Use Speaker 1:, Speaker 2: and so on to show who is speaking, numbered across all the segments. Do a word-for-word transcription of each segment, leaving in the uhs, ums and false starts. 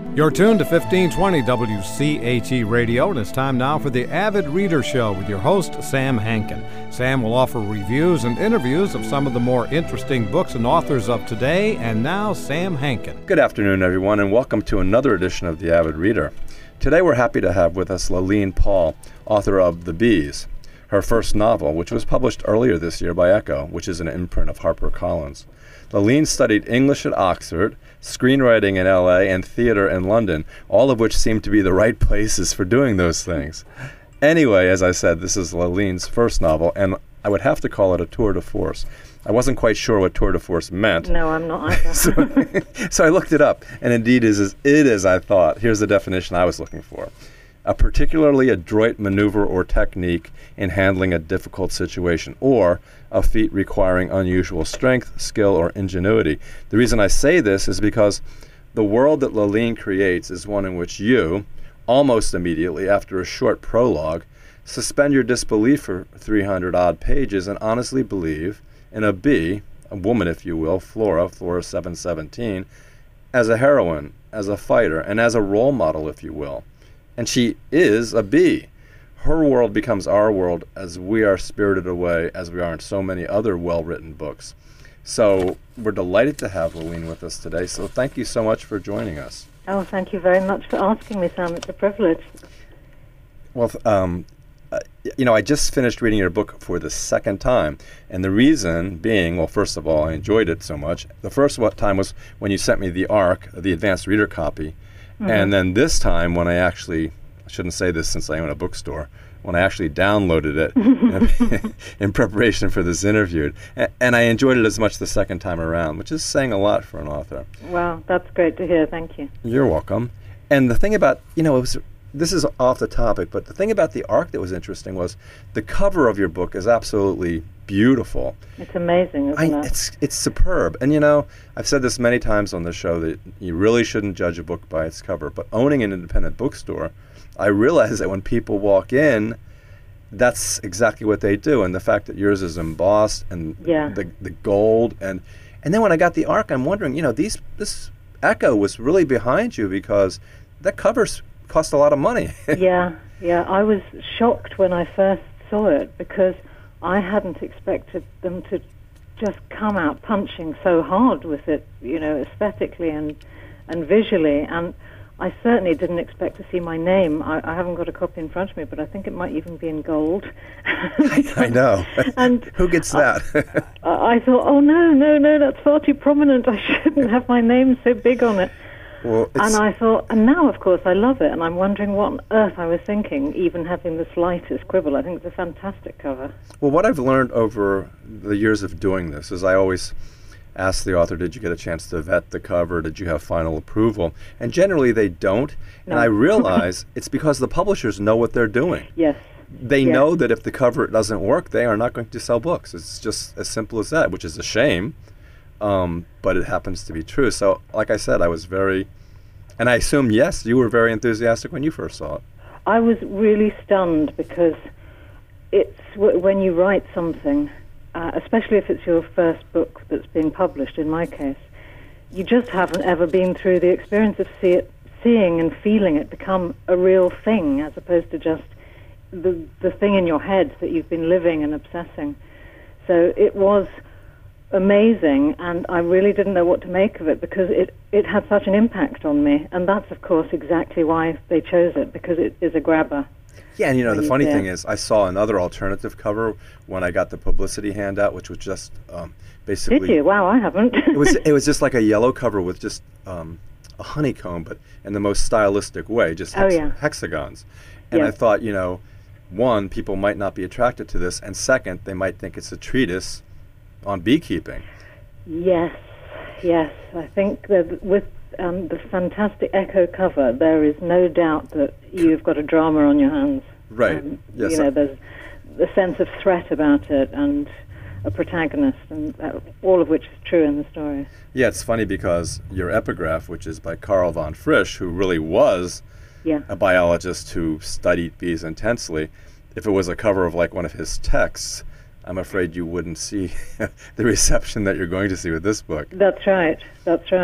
Speaker 1: You're tuned to fifteen twenty W C H E Radio, and it's time now for the Avid Reader Show with your host, Sam Hankin. Sam will offer reviews and interviews of some of the more interesting books and authors of today. And now, Sam Hankin.
Speaker 2: Good afternoon, everyone, and welcome to another edition of the Avid Reader. Today we're happy to have with us Laline Paull, author of The Bees, her first novel, which was published earlier this year by Echo, which is an imprint of HarperCollins. Laline studied English at Oxford, screenwriting in L A, and theater in London, all of which seem to be the right places for doing those things. Anyway, as I said, this is Laline's first novel, and I would have to call it a tour de force. I wasn't quite sure what tour de force meant.
Speaker 3: No, I'm not either.
Speaker 2: so, so I looked it up, and indeed it is, it is, I thought. Here's the definition I was looking for. A particularly adroit maneuver or technique in handling a difficult situation, or a feat requiring unusual strength, skill, or ingenuity. The reason I say this is because the world that Laline creates is one in which you, almost immediately after a short prologue, suspend your disbelief for three hundred odd pages and honestly believe in a bee, a woman if you will, Flora, Flora seven seventeen, as a heroine, as a fighter, and as a role model if you will. And she is a bee. Her world becomes our world as we are spirited away, as we are in so many other well-written books. So we're delighted to have Laline with us today. So thank you so much for joining us.
Speaker 3: Oh, thank you very much for asking me, Sam. It's a privilege.
Speaker 2: Well, um, uh, you know, I just finished reading your book for the second time. And the reason being, well, first of all, I enjoyed it so much. The first time was when you sent me the ARC, the advanced reader copy. Mm-hmm. And then this time when I actually, I shouldn't say this since I own a bookstore, when I actually downloaded it in, in preparation for this interview. And, and I enjoyed it as much the second time around, which is saying a lot for an author.
Speaker 3: Wow, that's great to hear. Thank you.
Speaker 2: You're welcome. And the thing about, you know, it was, this is off the topic, but the thing about the ARC that was interesting was the cover of your book is absolutely beautiful.
Speaker 3: It's amazing, isn't
Speaker 2: I,
Speaker 3: it?
Speaker 2: It's, it's superb. And, you know, I've said this many times on the show that you really shouldn't judge a book by its cover. But owning an independent bookstore, I realize that when people walk in, that's exactly what they do. And the fact that yours is embossed and
Speaker 3: yeah.
Speaker 2: the the gold. And, and then when I got the ARC, I'm wondering, you know, these this Echo was really behind you because that cover's cost a lot of money.
Speaker 3: yeah, yeah. I was shocked when I first saw it because I hadn't expected them to just come out punching so hard with it, you know, aesthetically and and visually. And I certainly didn't expect to see my name. I, I haven't got a copy in front of me, but I think it might even be in gold.
Speaker 2: I, I know.
Speaker 3: And
Speaker 2: who gets that?
Speaker 3: I, I thought, oh no, no, no, that's far too prominent. I shouldn't have my name so big on it.
Speaker 2: Well,
Speaker 3: and I thought, and now, of course, I love it, and I'm wondering what on earth I was thinking, even having the slightest quibble. I think it's a fantastic cover.
Speaker 2: Well, what I've learned over the years of doing this is I always ask the author, did you get a chance to vet the cover? Did you have final approval? And generally they don't.
Speaker 3: No.
Speaker 2: And I realize it's because the publishers know what they're doing.
Speaker 3: Yes.
Speaker 2: They
Speaker 3: yes.
Speaker 2: know that if the cover doesn't work, they are not going to sell books. It's just as simple as that, which is a shame. Um, but it happens to be true. So, like I said, I was very, and I assume, yes, you were very enthusiastic when you first saw it.
Speaker 3: I was really stunned because it's w- when you write something, uh, especially if it's your first book that's being published, in my case, you just haven't ever been through the experience of see it, seeing and feeling it become a real thing as opposed to just the the thing in your head that you've been living and obsessing. So it was amazing, and I really didn't know what to make of it because it, it had such an impact on me, and that's, of course, exactly why they chose it, because it is a grabber.
Speaker 2: Yeah, and you know, the
Speaker 3: you
Speaker 2: funny
Speaker 3: there.
Speaker 2: thing is, I saw another alternative cover when I got the publicity handout, which was just um, basically...
Speaker 3: Did you? Wow, I haven't.
Speaker 2: it was it was just like a yellow cover with just um, a honeycomb, but in the most stylistic way, just hex-
Speaker 3: oh, yeah.
Speaker 2: hexagons. And
Speaker 3: yeah.
Speaker 2: I thought, you know, one, people might not be attracted to this, and second, they might think it's a treatise on beekeeping.
Speaker 3: Yes, yes. I think that with um, the fantastic Echo cover, there is no doubt that you've got a drama on your hands.
Speaker 2: Right.
Speaker 3: Um,
Speaker 2: yes.
Speaker 3: You know, there's a sense of threat about it and a protagonist, and uh, all of which is true in the story.
Speaker 2: Yeah, it's funny because your epigraph, which is by Carl von Frisch, who really was
Speaker 3: yeah.
Speaker 2: a biologist who studied bees intensely, if it was a cover of like one of his texts, I'm afraid you wouldn't see the reception that you're going to see with this book.
Speaker 3: That's right. That's right.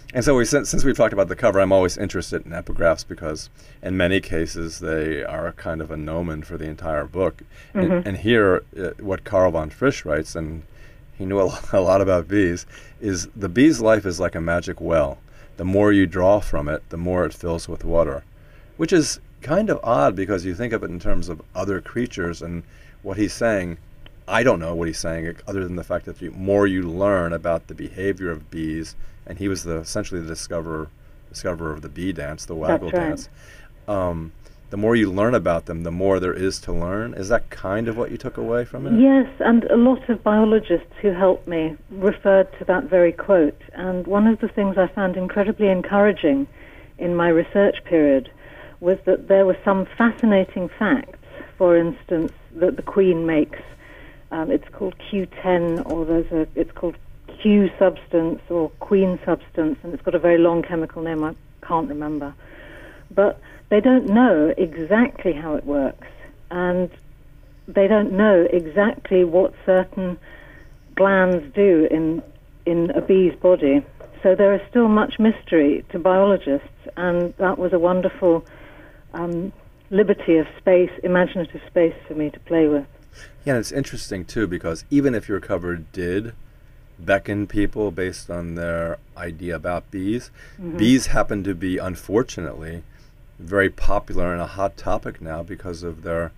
Speaker 2: And so we, since, since we've talked about the cover, I'm always interested in epigraphs because in many cases they are kind of a gnomon for the entire book.
Speaker 3: Mm-hmm.
Speaker 2: And, and here, uh, what Karl von Frisch writes, and he knew a, a lot about bees, is the bee's life is like a magic well. The more you draw from it, the more it fills with water, which is kind of odd because you think of it in terms of other creatures, and what he's saying, I don't know what he's saying other than the fact that the more you learn about the behavior of bees, and he was the essentially the discoverer discoverer of the bee dance, the waggle
Speaker 3: That's right.
Speaker 2: dance. Um, the more you learn about them, the more there is to learn. Is that kind of what you took away from it?
Speaker 3: Yes, and a lot of biologists who helped me referred to that very quote. And one of the things I found incredibly encouraging in my research period was that there were some fascinating facts, for instance, that the queen makes. Um, it's called Q ten, or there's a, it's called Q substance or queen substance, and it's got a very long chemical name I can't remember. But they don't know exactly how it works, and they don't know exactly what certain glands do in in a bee's body. So there is still much mystery to biologists, and that was a wonderful um, liberty of space, imaginative space for me to play with.
Speaker 2: Yeah, and it's interesting, too, because even if your cover did beckon people based on their idea about bees, mm-hmm. bees happen to be, unfortunately, very popular and a hot topic now because of their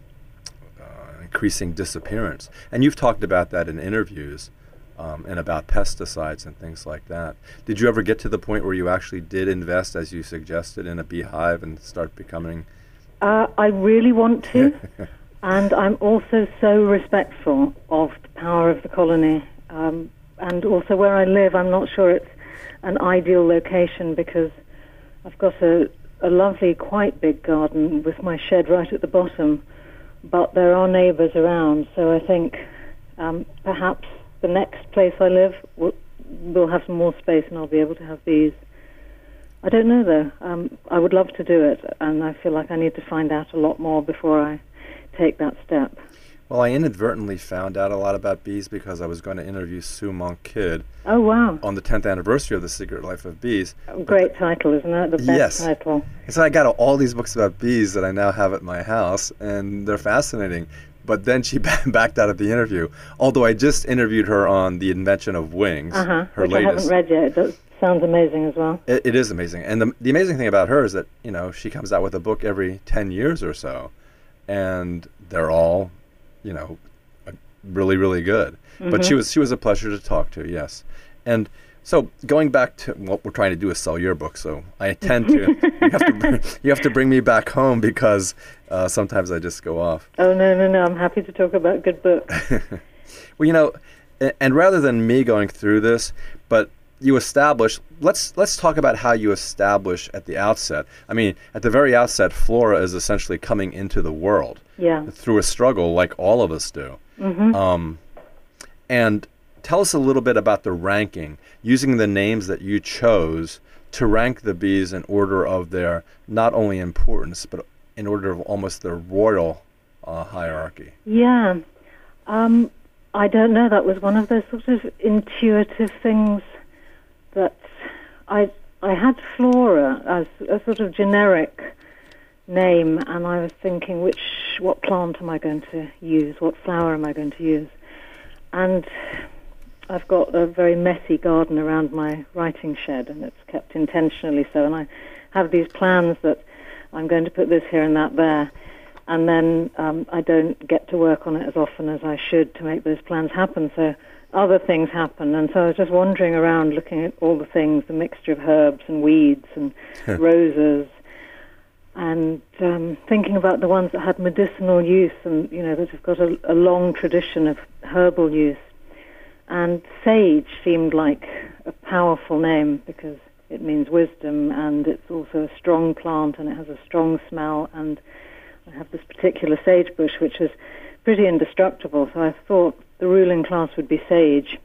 Speaker 2: uh, increasing disappearance. And you've talked about that in interviews um, and about pesticides and things like that. Did you ever get to the point where you actually did invest, as you suggested, in a beehive and start becoming...
Speaker 3: Uh, I really want to. And I'm also so respectful of the power of the colony. Um, and also where I live, I'm not sure it's an ideal location because I've got a, a lovely, quite big garden with my shed right at the bottom. But there are neighbours around, so I think um, perhaps the next place I live will, will have some more space and I'll be able to have bees. I don't know, though. Um, I would love to do it, and I feel like I need to find out a lot more before I take that step.
Speaker 2: Well, I inadvertently found out a lot about bees because I was going to interview Sue Monk Kidd.
Speaker 3: Oh, wow.
Speaker 2: On the tenth anniversary of The Secret Life of Bees.
Speaker 3: Great title, isn't it? The best
Speaker 2: yes.
Speaker 3: title.
Speaker 2: So I got all these books about bees that I now have at my house, and they're fascinating. But then she backed out of the interview, although I just interviewed her on The Invention of Wings,
Speaker 3: uh-huh,
Speaker 2: her
Speaker 3: which
Speaker 2: latest.
Speaker 3: I haven't read yet. It does, sounds amazing as well.
Speaker 2: It, it is amazing. And the, the amazing thing about her is that, you know, she comes out with a book every ten years or so. And they're all, you know, really, really good. Mm-hmm. But she was she was a pleasure to talk to, yes. And so going back to what we're trying to do is sell your book, so I tend to you have to bring, you have to bring me back home because uh, sometimes I just go off.
Speaker 3: Oh no no no! I'm happy to talk about good books.
Speaker 2: Well, you know, and, and rather than me going through this, but you establish, let's let's talk about how you establish at the outset. I mean, at the very outset, Flora is essentially coming into the world
Speaker 3: yeah.
Speaker 2: through a struggle like all of us do.
Speaker 3: Mm-hmm.
Speaker 2: Um, and tell us a little bit about the ranking, using the names that you chose to rank the bees in order of their not only importance, but in order of almost their royal uh, hierarchy.
Speaker 3: Yeah. Um, I don't know. That was one of those sort of intuitive things that I I had Flora as a sort of generic name, and I was thinking, which what plant am I going to use? What flower am I going to use? And I've got a very messy garden around my writing shed, and it's kept intentionally so. And I have these plans that I'm going to put this here and that there, and then um, I don't get to work on it as often as I should to make those plans happen. So other things happen, and so I was just wandering around looking at all the things, the mixture of herbs and weeds and roses, and um, thinking about the ones that had medicinal use and, you know, that have got a, a long tradition of herbal use. And sage seemed like a powerful name because it means wisdom, and it's also a strong plant, and it has a strong smell, and I have this particular sagebush which is pretty indestructible, so I thought the ruling class would be sage.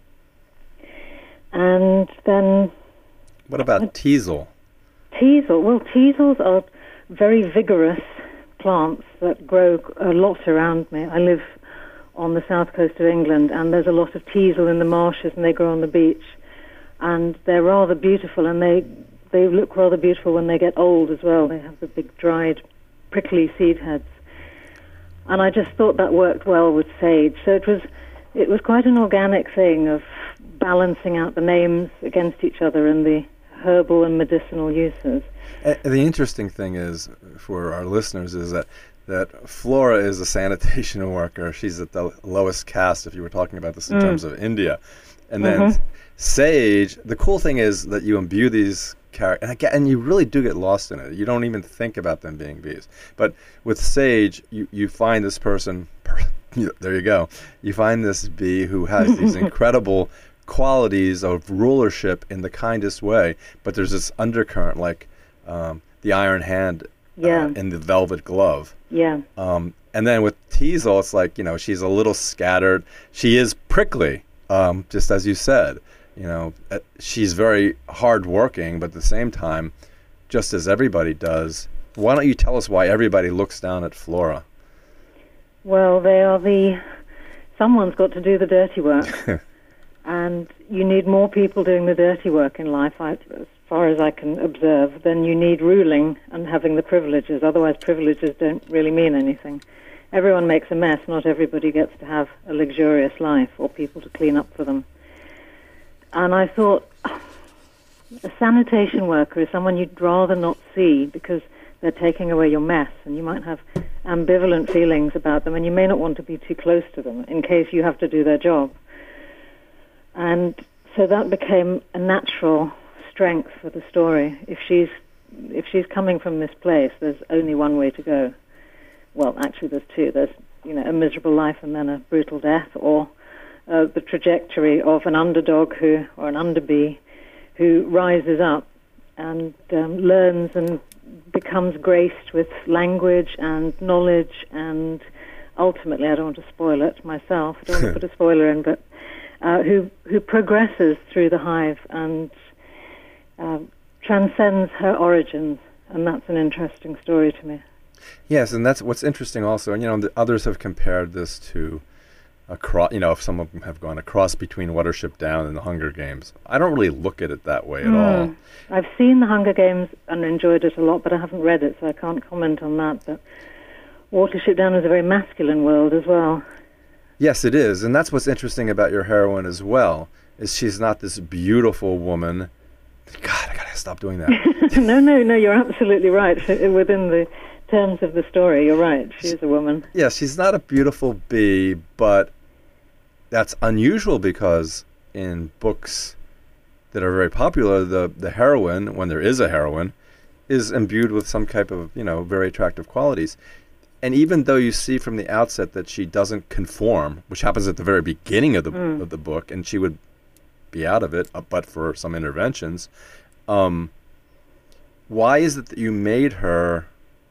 Speaker 3: And then...
Speaker 2: What about uh, teasel?
Speaker 3: Teasel. Well, teasels are very vigorous plants that grow a lot around me. I live on the south coast of England, and there's a lot of teasel in the marshes, and they grow on the beach. and they're rather beautiful, and they they look rather beautiful when they get old as well. They have the big dried, prickly seed heads, and I just thought that worked well with sage. So it was it was quite an organic thing of balancing out the names against each other and the herbal and medicinal uses.
Speaker 2: Uh, the interesting thing is, for our listeners, is that that Flora is a sanitation worker. She's at the lowest caste, if you were talking about this in mm. terms of India. And then mm-hmm. Sage, the cool thing is that you imbue these characters, and, and you really do get lost in it. You don't even think about them being bees. But with Sage, you, you find this person, per, there you go, you find this bee who has these incredible qualities of rulership in the kindest way, but there's this undercurrent, like um, the iron hand
Speaker 3: yeah.
Speaker 2: uh, in the velvet glove.
Speaker 3: Yeah.
Speaker 2: Um, and then with Teasel, it's like, you know, she's a little scattered. She is prickly, um, just as you said. You know, uh, she's very hardworking, but at the same time, just as everybody does. Why don't you tell us why everybody looks down at Flora?
Speaker 3: Well, they are the... Someone's got to do the dirty work. And you need more people doing the dirty work in life, I, as far as I can observe, than you need ruling and having the privileges. Otherwise, privileges don't really mean anything. Everyone makes a mess. Not everybody gets to have a luxurious life or people to clean up for them. And I thought, a sanitation worker is someone you'd rather not see because they're taking away your mess, and you might have ambivalent feelings about them, and you may not want to be too close to them in case you have to do their job. And so that became a natural strength for the story. If she's if she's coming from this place, there's only one way to go. Well, actually, there's two. There's you know a miserable life and then a brutal death, or uh, the trajectory of an underdog who or an underbee who rises up and um, learns and becomes graced with language and knowledge, and ultimately, I don't want to spoil it myself. I don't want to put a spoiler in, but. Uh, who who progresses through the hive and uh, transcends her origins, and that's an interesting story to me.
Speaker 2: Yes, and that's what's interesting also. And you know, the others have compared this to a cross. You know, if some of them have gone a cross between Watership Down and the Hunger Games. I don't really look at it that way at mm. all.
Speaker 3: I've seen the Hunger Games and enjoyed it a lot, but I haven't read it, so I can't comment on that. But Watership Down is a very masculine world as well.
Speaker 2: Yes, it is, and that's what's interesting about your heroine as well, is she's not this beautiful woman. God, I gotta stop doing that.
Speaker 3: no, no, no, you're absolutely right. Within the terms of the story, you're right. She is a woman.
Speaker 2: Yeah, she's not a beautiful bee, but that's unusual because in books that are very popular, the, the heroine, when there is a heroine, is imbued with some type of, you know, very attractive qualities. And even though you see from the outset that she doesn't conform, which happens at the very beginning of the mm. of the book, and she would be out of it, uh, but for some interventions, um, why is it that you made her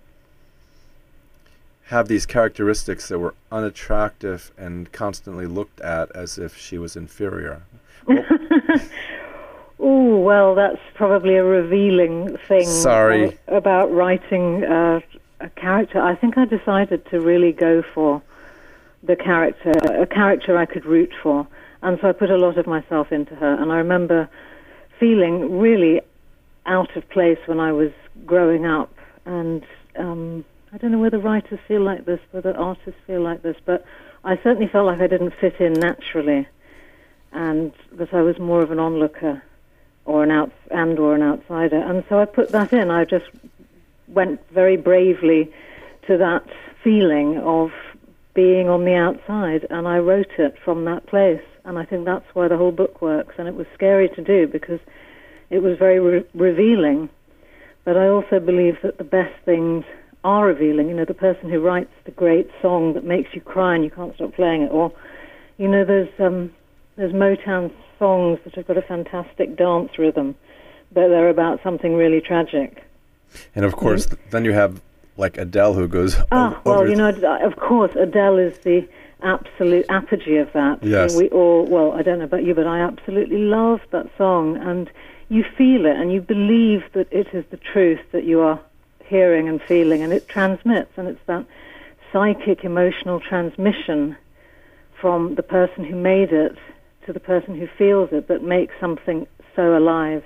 Speaker 2: have these characteristics that were unattractive and constantly looked at as if she was inferior? Well,
Speaker 3: oh, well, that's probably a revealing thing.
Speaker 2: Sorry.
Speaker 3: Uh, about writing... Uh, a character. I think I decided to really go for the character, a character I could root for, and so I put a lot of myself into her. And I remember feeling really out of place when I was growing up, and um, I don't know whether writers feel like this, whether artists feel like this, but I certainly felt like I didn't fit in naturally, and that I was more of an onlooker or an out and or an outsider. And so I put that in. I just went very bravely to that feeling of being on the outside, and I wrote it from that place. And I think that's why the whole book works. And it was scary to do because it was very re- revealing. But I also believe that the best things are revealing. You know, the person who writes the great song that makes you cry and you can't stop playing it, or you know, there's um, there's Motown songs that have got a fantastic dance rhythm, but they're about something really tragic.
Speaker 2: And of course, mm-hmm. th- then you have like Adele, who goes.
Speaker 3: Ah,
Speaker 2: o-
Speaker 3: well,
Speaker 2: over
Speaker 3: you know, of course, Adele is the absolute apogee of that.
Speaker 2: Yes.
Speaker 3: We all, well, I don't know about you, but I absolutely love that song, and you feel it, and you believe that it is the truth that you are hearing and feeling, and it transmits, and it's that psychic, emotional transmission from the person who made it to the person who feels it that makes something so alive.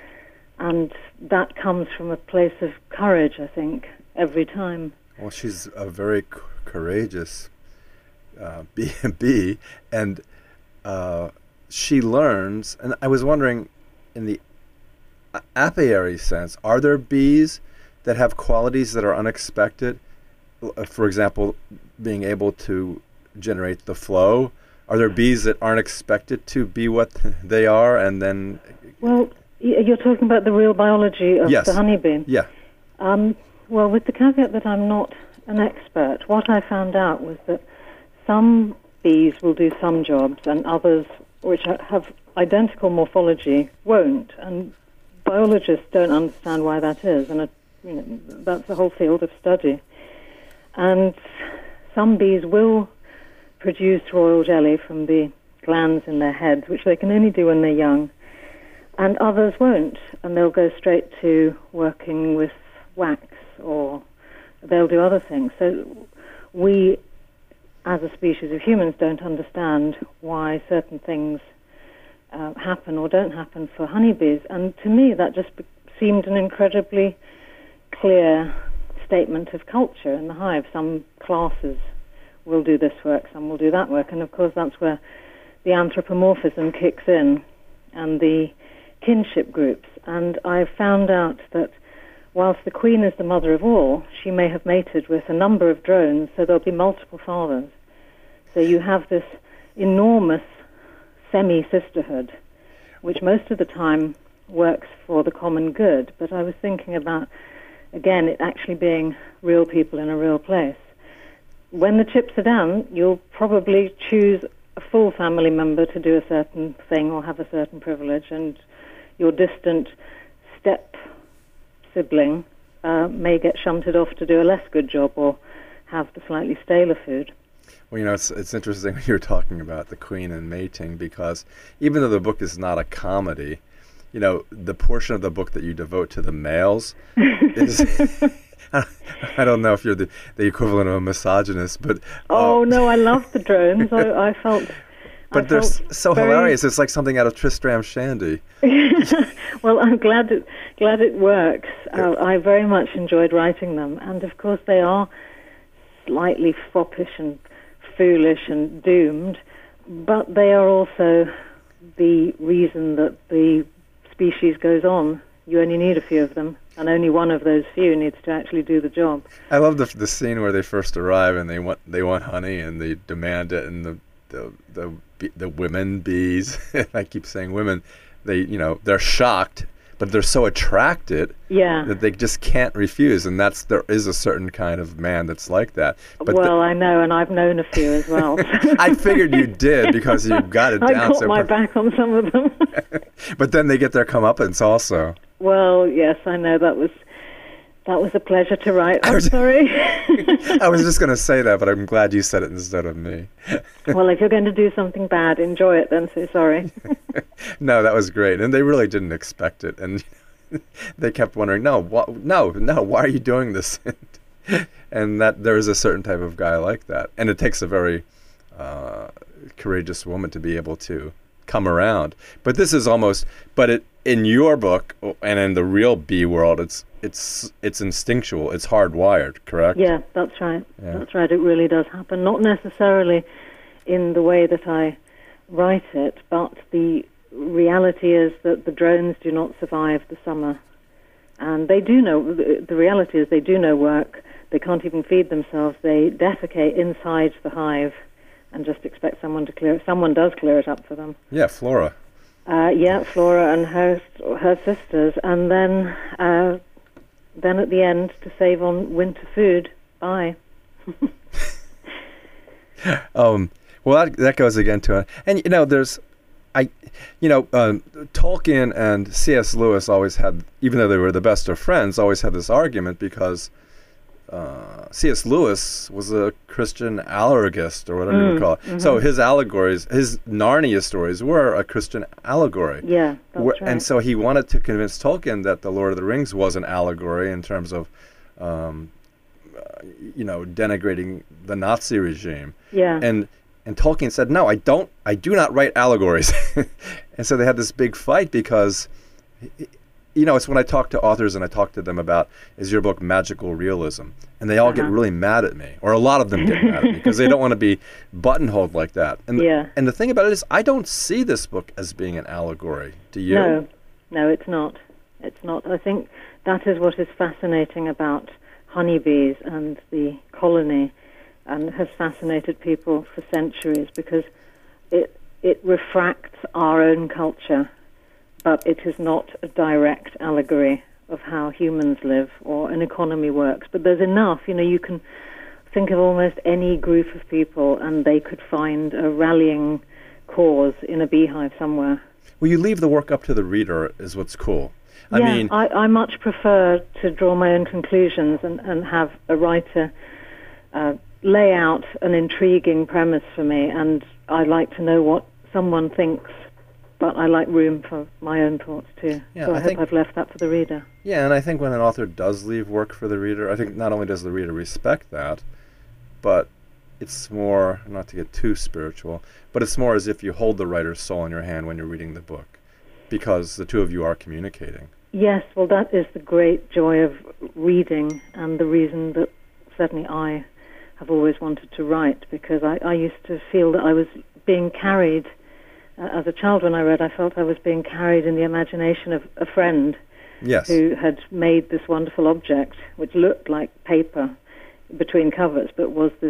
Speaker 3: And that comes from a place of courage, I think, every time.
Speaker 2: Well, she's a very c- courageous uh, bee, bee, and uh, she learns. And I was wondering, in the a- apiary sense, are there bees that have qualities that are unexpected? Uh, for example, being able to generate the flow. Are there bees that aren't expected to be what they are, and then?
Speaker 3: Well, y- you're talking about the real biology of
Speaker 2: Yes.
Speaker 3: the honeybee.
Speaker 2: Yeah.
Speaker 3: Um, well, with the caveat that I'm not an expert, what I found out was that some bees will do some jobs and others, which ha- have identical morphology, won't. And biologists don't understand why that is, and uh, you know, that's the whole field of study. And some bees will produce royal jelly from the glands in their heads, which they can only do when they're young, and others won't, and they'll go straight to working with wax, or they'll do other things. So we, as a species of humans, don't understand why certain things uh, happen or don't happen for honeybees, and to me that just be- seemed an incredibly clear statement of culture in the hive. Some classes will do this work, some will do that work, and of course that's where the anthropomorphism kicks in and the kinship groups. And I found out that whilst the queen is the mother of all, she may have mated with a number of drones, so there'll be multiple fathers. So you have this enormous semi-sisterhood, which most of the time works for the common good. But I was thinking about, again, it actually being real people in a real place. When the chips are down, you'll probably choose a full family member to do a certain thing or have a certain privilege, and your distant step sibling uh, may get shunted off to do a less good job or have the slightly staler food.
Speaker 2: Well, you know, it's it's interesting when you're talking about the queen and mating, because even though the book is not a comedy, you know, the portion of the book that you devote to the males is... I don't know if you're the, the equivalent of a misogynist, but...
Speaker 3: Oh,
Speaker 2: uh,
Speaker 3: no, I love the drones. I, I felt...
Speaker 2: But
Speaker 3: I
Speaker 2: they're
Speaker 3: felt
Speaker 2: s- so
Speaker 3: very...
Speaker 2: hilarious. It's like something out of Tristram Shandy.
Speaker 3: Well, I'm glad it, glad it works. Uh, I very much enjoyed writing them. And, of course, they are slightly foppish and foolish and doomed, but they are also the reason that the species goes on. You only need a few of them, and only one of those few needs to actually do the job.
Speaker 2: I love the the scene where they first arrive and they want they want honey and they demand it, and the the the, bee- the women bees, I keep saying women, they you know they're shocked, but they're so attracted
Speaker 3: Yeah.
Speaker 2: that they just can't refuse, and that's there is a certain kind of man that's like that. But the-
Speaker 3: Well, I know, and I've known a few as well.
Speaker 2: I figured you did because you got it
Speaker 3: I
Speaker 2: down
Speaker 3: got
Speaker 2: so
Speaker 3: my
Speaker 2: per-
Speaker 3: back on some of them.
Speaker 2: But then they get their comeuppance also.
Speaker 3: Well, yes, I know that was that was a pleasure to write. I'm sorry.
Speaker 2: I was just going to say that, but I'm glad you said it instead of me.
Speaker 3: Well, if you're going to do something bad, enjoy it then, so sorry.
Speaker 2: No, that was great, and they really didn't expect it, and they kept wondering, no, wh- no, no, why are you doing this? And that there is a certain type of guy like that, and it takes a very uh, courageous woman to be able to come around. But this is almost, but it in your book and in the real bee world, it's it's it's instinctual, it's hardwired, correct?
Speaker 3: Yeah, that's right.
Speaker 2: Yeah.
Speaker 3: That's right. It really does happen. Not necessarily in the way that I write it, but the reality is that the drones do not survive the summer. And they do know, the, the reality is they do no work. They can't even feed themselves. They defecate inside the hive and just expect someone to clear it. Someone does clear it up for them.
Speaker 2: Yeah, Flora.
Speaker 3: Uh, yeah, Flora and her her sisters. And then, uh, then at the end, to save on winter food, bye.
Speaker 2: Um, well, that, that goes again to it. And, you know, there's, I, you know, um, Tolkien and C S Lewis always had, even though they were the best of friends, always had this argument because uh, C S Lewis was a Christian allegorist, or whatever you would call it.
Speaker 3: Mm-hmm.
Speaker 2: So his allegories, his Narnia stories were a Christian allegory.
Speaker 3: Yeah, that's
Speaker 2: Where-
Speaker 3: right.
Speaker 2: And so he wanted to convince Tolkien that The Lord of the Rings was an allegory in terms of, um, uh, you know, denigrating the Nazi regime.
Speaker 3: yeah.
Speaker 2: And And Tolkien said, no, I don't, I do not write allegories. And so they had this big fight because, you know, it's when I talk to authors and I talk to them about, is your book magical realism? And they all uh-huh. get really mad at me, or a lot of them get mad at me because they don't want to be buttonholed like that. And,
Speaker 3: yeah.
Speaker 2: and the thing about it is, I don't see this book as being an allegory. Do you?
Speaker 3: No, no, it's not. It's not. I think that is what is fascinating about honeybees and the colony, and has fascinated people for centuries, because it it refracts our own culture, but it is not a direct allegory of how humans live or an economy works. But there's enough, you know, you can think of almost any group of people and they could find a rallying cause in a beehive somewhere.
Speaker 2: Well, you leave the work up to the reader is what's cool. I
Speaker 3: yeah,
Speaker 2: mean,
Speaker 3: I, I much prefer to draw my own conclusions and, and have a writer uh, lay out an intriguing premise for me, and I like to know what someone thinks, but I like room for my own thoughts too.
Speaker 2: Yeah,
Speaker 3: so I,
Speaker 2: I
Speaker 3: hope
Speaker 2: think,
Speaker 3: I've left that for the reader.
Speaker 2: Yeah, and I think when an author does leave work for the reader, I think not only does the reader respect that, but it's more, not to get too spiritual, but it's more as if you hold the writer's soul in your hand when you're reading the book, because the two of you are communicating.
Speaker 3: Yes, well, that is the great joy of reading, and the reason that certainly I have always wanted to write, because I, I used to feel that I was being carried, uh, as a child when I read, I felt I was being carried in the imagination of a friend
Speaker 2: yes.
Speaker 3: who had made this wonderful object, which looked like paper between covers, but was this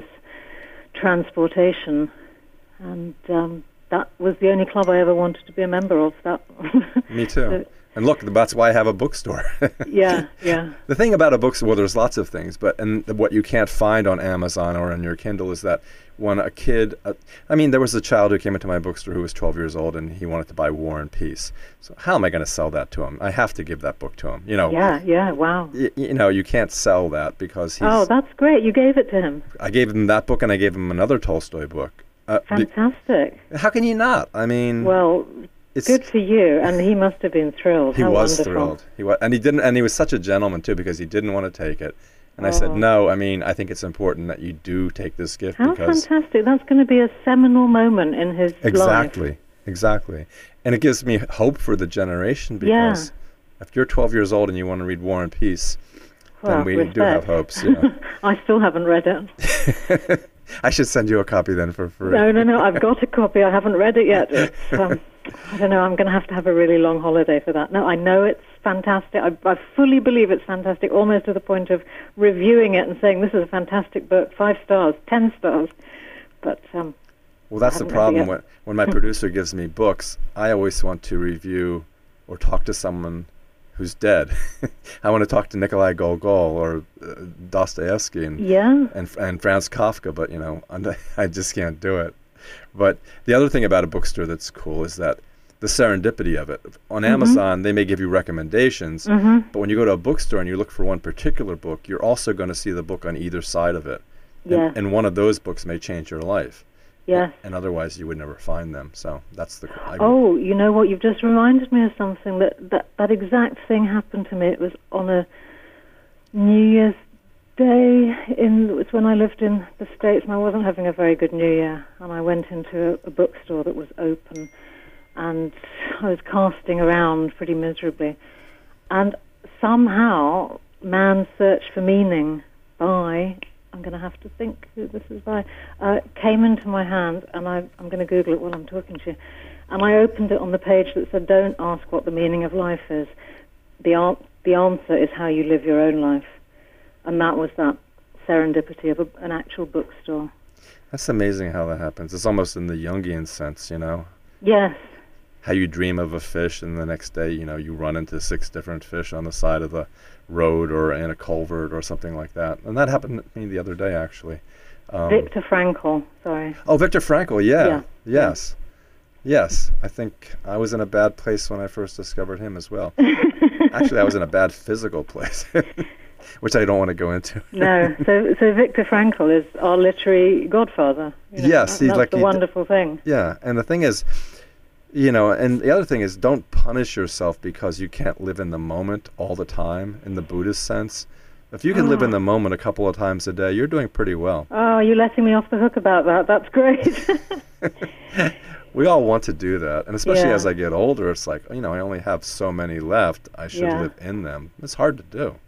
Speaker 3: transportation, and um, that was the only club I ever wanted to be a member of. That
Speaker 2: Me too. So, and look, that's why I have a bookstore.
Speaker 3: yeah, yeah.
Speaker 2: The thing about a bookstore, well, there's lots of things, but and what you can't find on Amazon or on your Kindle is that when a kid, uh, I mean, there was a child who came into my bookstore who was twelve years old, and he wanted to buy War and Peace. So how am I going to sell that to him? I have to give that book to him. You know.
Speaker 3: Yeah, yeah, wow.
Speaker 2: Y- you know, you can't sell that because he's...
Speaker 3: Oh, that's great. You gave it to him.
Speaker 2: I gave him that book, and I gave him another Tolstoy book.
Speaker 3: Uh, Fantastic.
Speaker 2: Be- how can you not? I mean...
Speaker 3: Well... It's good for you, and he must have been thrilled.
Speaker 2: He
Speaker 3: How
Speaker 2: was
Speaker 3: wonderful.
Speaker 2: thrilled. He was, and he didn't. And he was such a gentleman too, because he didn't want to take it. And
Speaker 3: oh.
Speaker 2: I said, no. I mean, I think it's important that you do take this gift.
Speaker 3: How
Speaker 2: because
Speaker 3: fantastic! That's going to be a seminal moment in his
Speaker 2: exactly,
Speaker 3: life.
Speaker 2: Exactly, and it gives me hope for the generation, because
Speaker 3: yeah.
Speaker 2: if you're twelve years old and you want to read War and Peace,
Speaker 3: well,
Speaker 2: then we
Speaker 3: respect.
Speaker 2: do have hopes. Yeah.
Speaker 3: I still haven't read it.
Speaker 2: I should send you a copy then for free.
Speaker 3: No, no, no. I've got a copy. I haven't read it yet. It's, um, I don't know. I'm going to have to have a really long holiday for that. No, I know it's fantastic. I, I fully believe it's fantastic, almost to the point of reviewing it and saying, this is a fantastic book, five stars, ten stars. But um,
Speaker 2: well, that's the problem. When, when my producer gives me books, I always want to review or talk to someone who's dead. I want to talk to Nikolai Gogol or uh, Dostoevsky and,
Speaker 3: yeah.
Speaker 2: and and Franz Kafka, but you know, I just can't do it. But the other thing about a bookstore that's cool is that the serendipity of it. On mm-hmm. Amazon, they may give you recommendations,
Speaker 3: mm-hmm.
Speaker 2: but when you go to a bookstore and you look for one particular book, you're also going to see the book on either side of it.
Speaker 3: Yeah.
Speaker 2: And, and one of those books may change your life.
Speaker 3: Yes.
Speaker 2: And otherwise you would never find them. So that's the... I
Speaker 3: oh, you know what? You've just reminded me of something. That, that, that exact thing happened to me. It was on a New Year's Day. In, it was when I lived in the States, and I wasn't having a very good New Year. And I went into a, a bookstore that was open, and I was casting around pretty miserably. And somehow, Man's Search for Meaning by... I'm going to have to think who this is by, uh, came into my hand, and I, I'm going to Google it while I'm talking to you. And I opened it on the page that said, don't ask what the meaning of life is. The, an- the answer is how you live your own life. And that was that serendipity of a, an actual bookstore.
Speaker 2: That's amazing how that happens. It's almost in the Jungian sense, you know?
Speaker 3: Yes.
Speaker 2: How you dream of a fish, and the next day, you know, you run into six different fish on the side of the road or in a culvert or something like that. And that happened to me the other day, actually. Um,
Speaker 3: Viktor Frankl, sorry.
Speaker 2: Oh, Viktor Frankl, yeah.
Speaker 3: yeah.
Speaker 2: Yes. Yes. I think I was in a bad place when I first discovered him as well. Actually, I was in a bad physical place, which I don't want to go into.
Speaker 3: No. So so Viktor Frankl is our literary godfather. You know,
Speaker 2: yes.
Speaker 3: that,
Speaker 2: he's
Speaker 3: that's
Speaker 2: like
Speaker 3: the wonderful d- thing.
Speaker 2: Yeah. And the thing is, you know, and the other thing is, don't punish yourself because you can't live in the moment all the time, in the Buddhist sense. If you can live in the moment a couple of times a day, you're doing pretty well.
Speaker 3: Oh, you're letting me off the hook about that. That's great.
Speaker 2: We all want to do that. And especially
Speaker 3: Yeah.
Speaker 2: as I get older, it's like, you know, I only have so many left. I should
Speaker 3: Yeah.
Speaker 2: live in them. It's hard to do.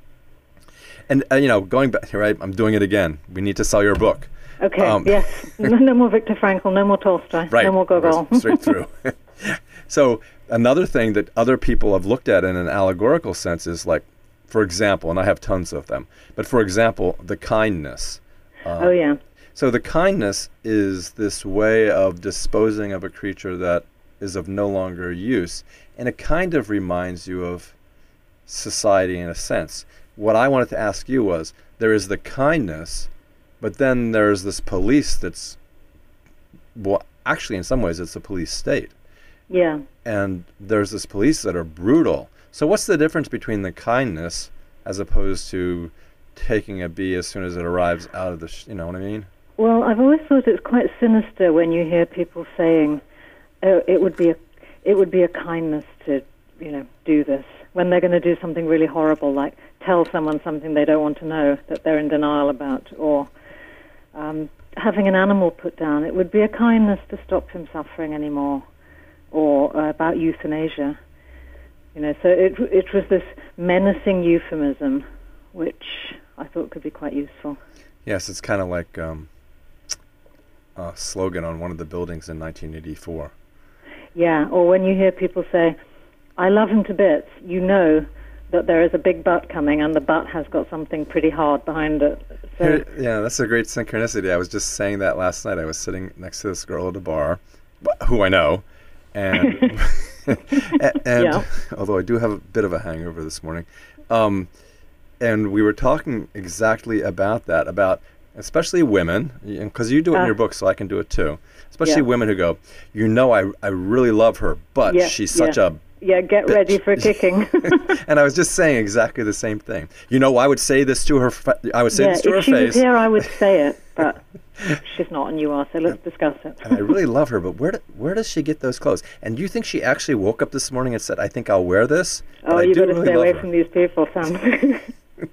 Speaker 2: And, uh, you know, going back, right, I'm doing it again. We need to sell your book.
Speaker 3: Okay,
Speaker 2: Um,
Speaker 3: yes. No, no more Viktor Frankl, no more Tolstoy,
Speaker 2: Right.
Speaker 3: no more Gogol.
Speaker 2: Straight through. So another thing that other people have looked at in an allegorical sense is like, for example, and I have tons of them, but for example, the kindness. Uh,
Speaker 3: Oh, yeah.
Speaker 2: So the kindness is this way of disposing of a creature that is of no longer use, and it kind of reminds you of society in a sense. What I wanted to ask you was, there is the kindness, but then there's this police that's, well, actually in some ways it's a police state.
Speaker 3: Yeah.
Speaker 2: And there's this police that are brutal. So what's the difference between the kindness as opposed to taking a bee as soon as it arrives out of the, sh- you know what I mean?
Speaker 3: Well, I've always thought it's quite sinister when you hear people saying, "Oh, it would be a, it would be a kindness to, you know, do this," when they're going to do something really horrible, like tell someone something they don't want to know that they're in denial about, or um, having an animal put down. It would be a kindness to stop him suffering anymore, or uh, about euthanasia. You know, so it it was this menacing euphemism, which I thought could be quite useful.
Speaker 2: Yes, it's kind of like um, a slogan on one of the buildings in nineteen eighty-four.
Speaker 3: Yeah, or when you hear people say, "I love him to bits," you know that there is a big butt coming, and the butt has got something pretty hard behind it. So,
Speaker 2: Here, yeah, that's a great synchronicity. I was just saying that last night. I was sitting next to this girl at a bar, wh- who I know, and a- and
Speaker 3: Yeah.
Speaker 2: although I do have a bit of a hangover this morning, um, and we were talking exactly about that, about especially women, because you do it in
Speaker 3: Uh,
Speaker 2: your book, so I can do it too. Especially
Speaker 3: Yeah.
Speaker 2: women who go, you know, I I really love her, but
Speaker 3: Yeah,
Speaker 2: she's such
Speaker 3: yeah.
Speaker 2: a
Speaker 3: yeah, get
Speaker 2: bitch.
Speaker 3: ready for a kicking.
Speaker 2: And I was just saying exactly the same thing. You know, I would say this to her. Fa- I would say
Speaker 3: yeah,
Speaker 2: this to her
Speaker 3: if she
Speaker 2: face.
Speaker 3: was here, I would say it, but she's not, and you are, so let's discuss it.
Speaker 2: And I really love her, but where do, where does she get those clothes? And do you think she actually woke up this morning and said, "I think I'll wear this"? But
Speaker 3: Oh,
Speaker 2: I
Speaker 3: you
Speaker 2: do
Speaker 3: got to
Speaker 2: really
Speaker 3: stay
Speaker 2: love
Speaker 3: away
Speaker 2: her.
Speaker 3: from these people, Sam.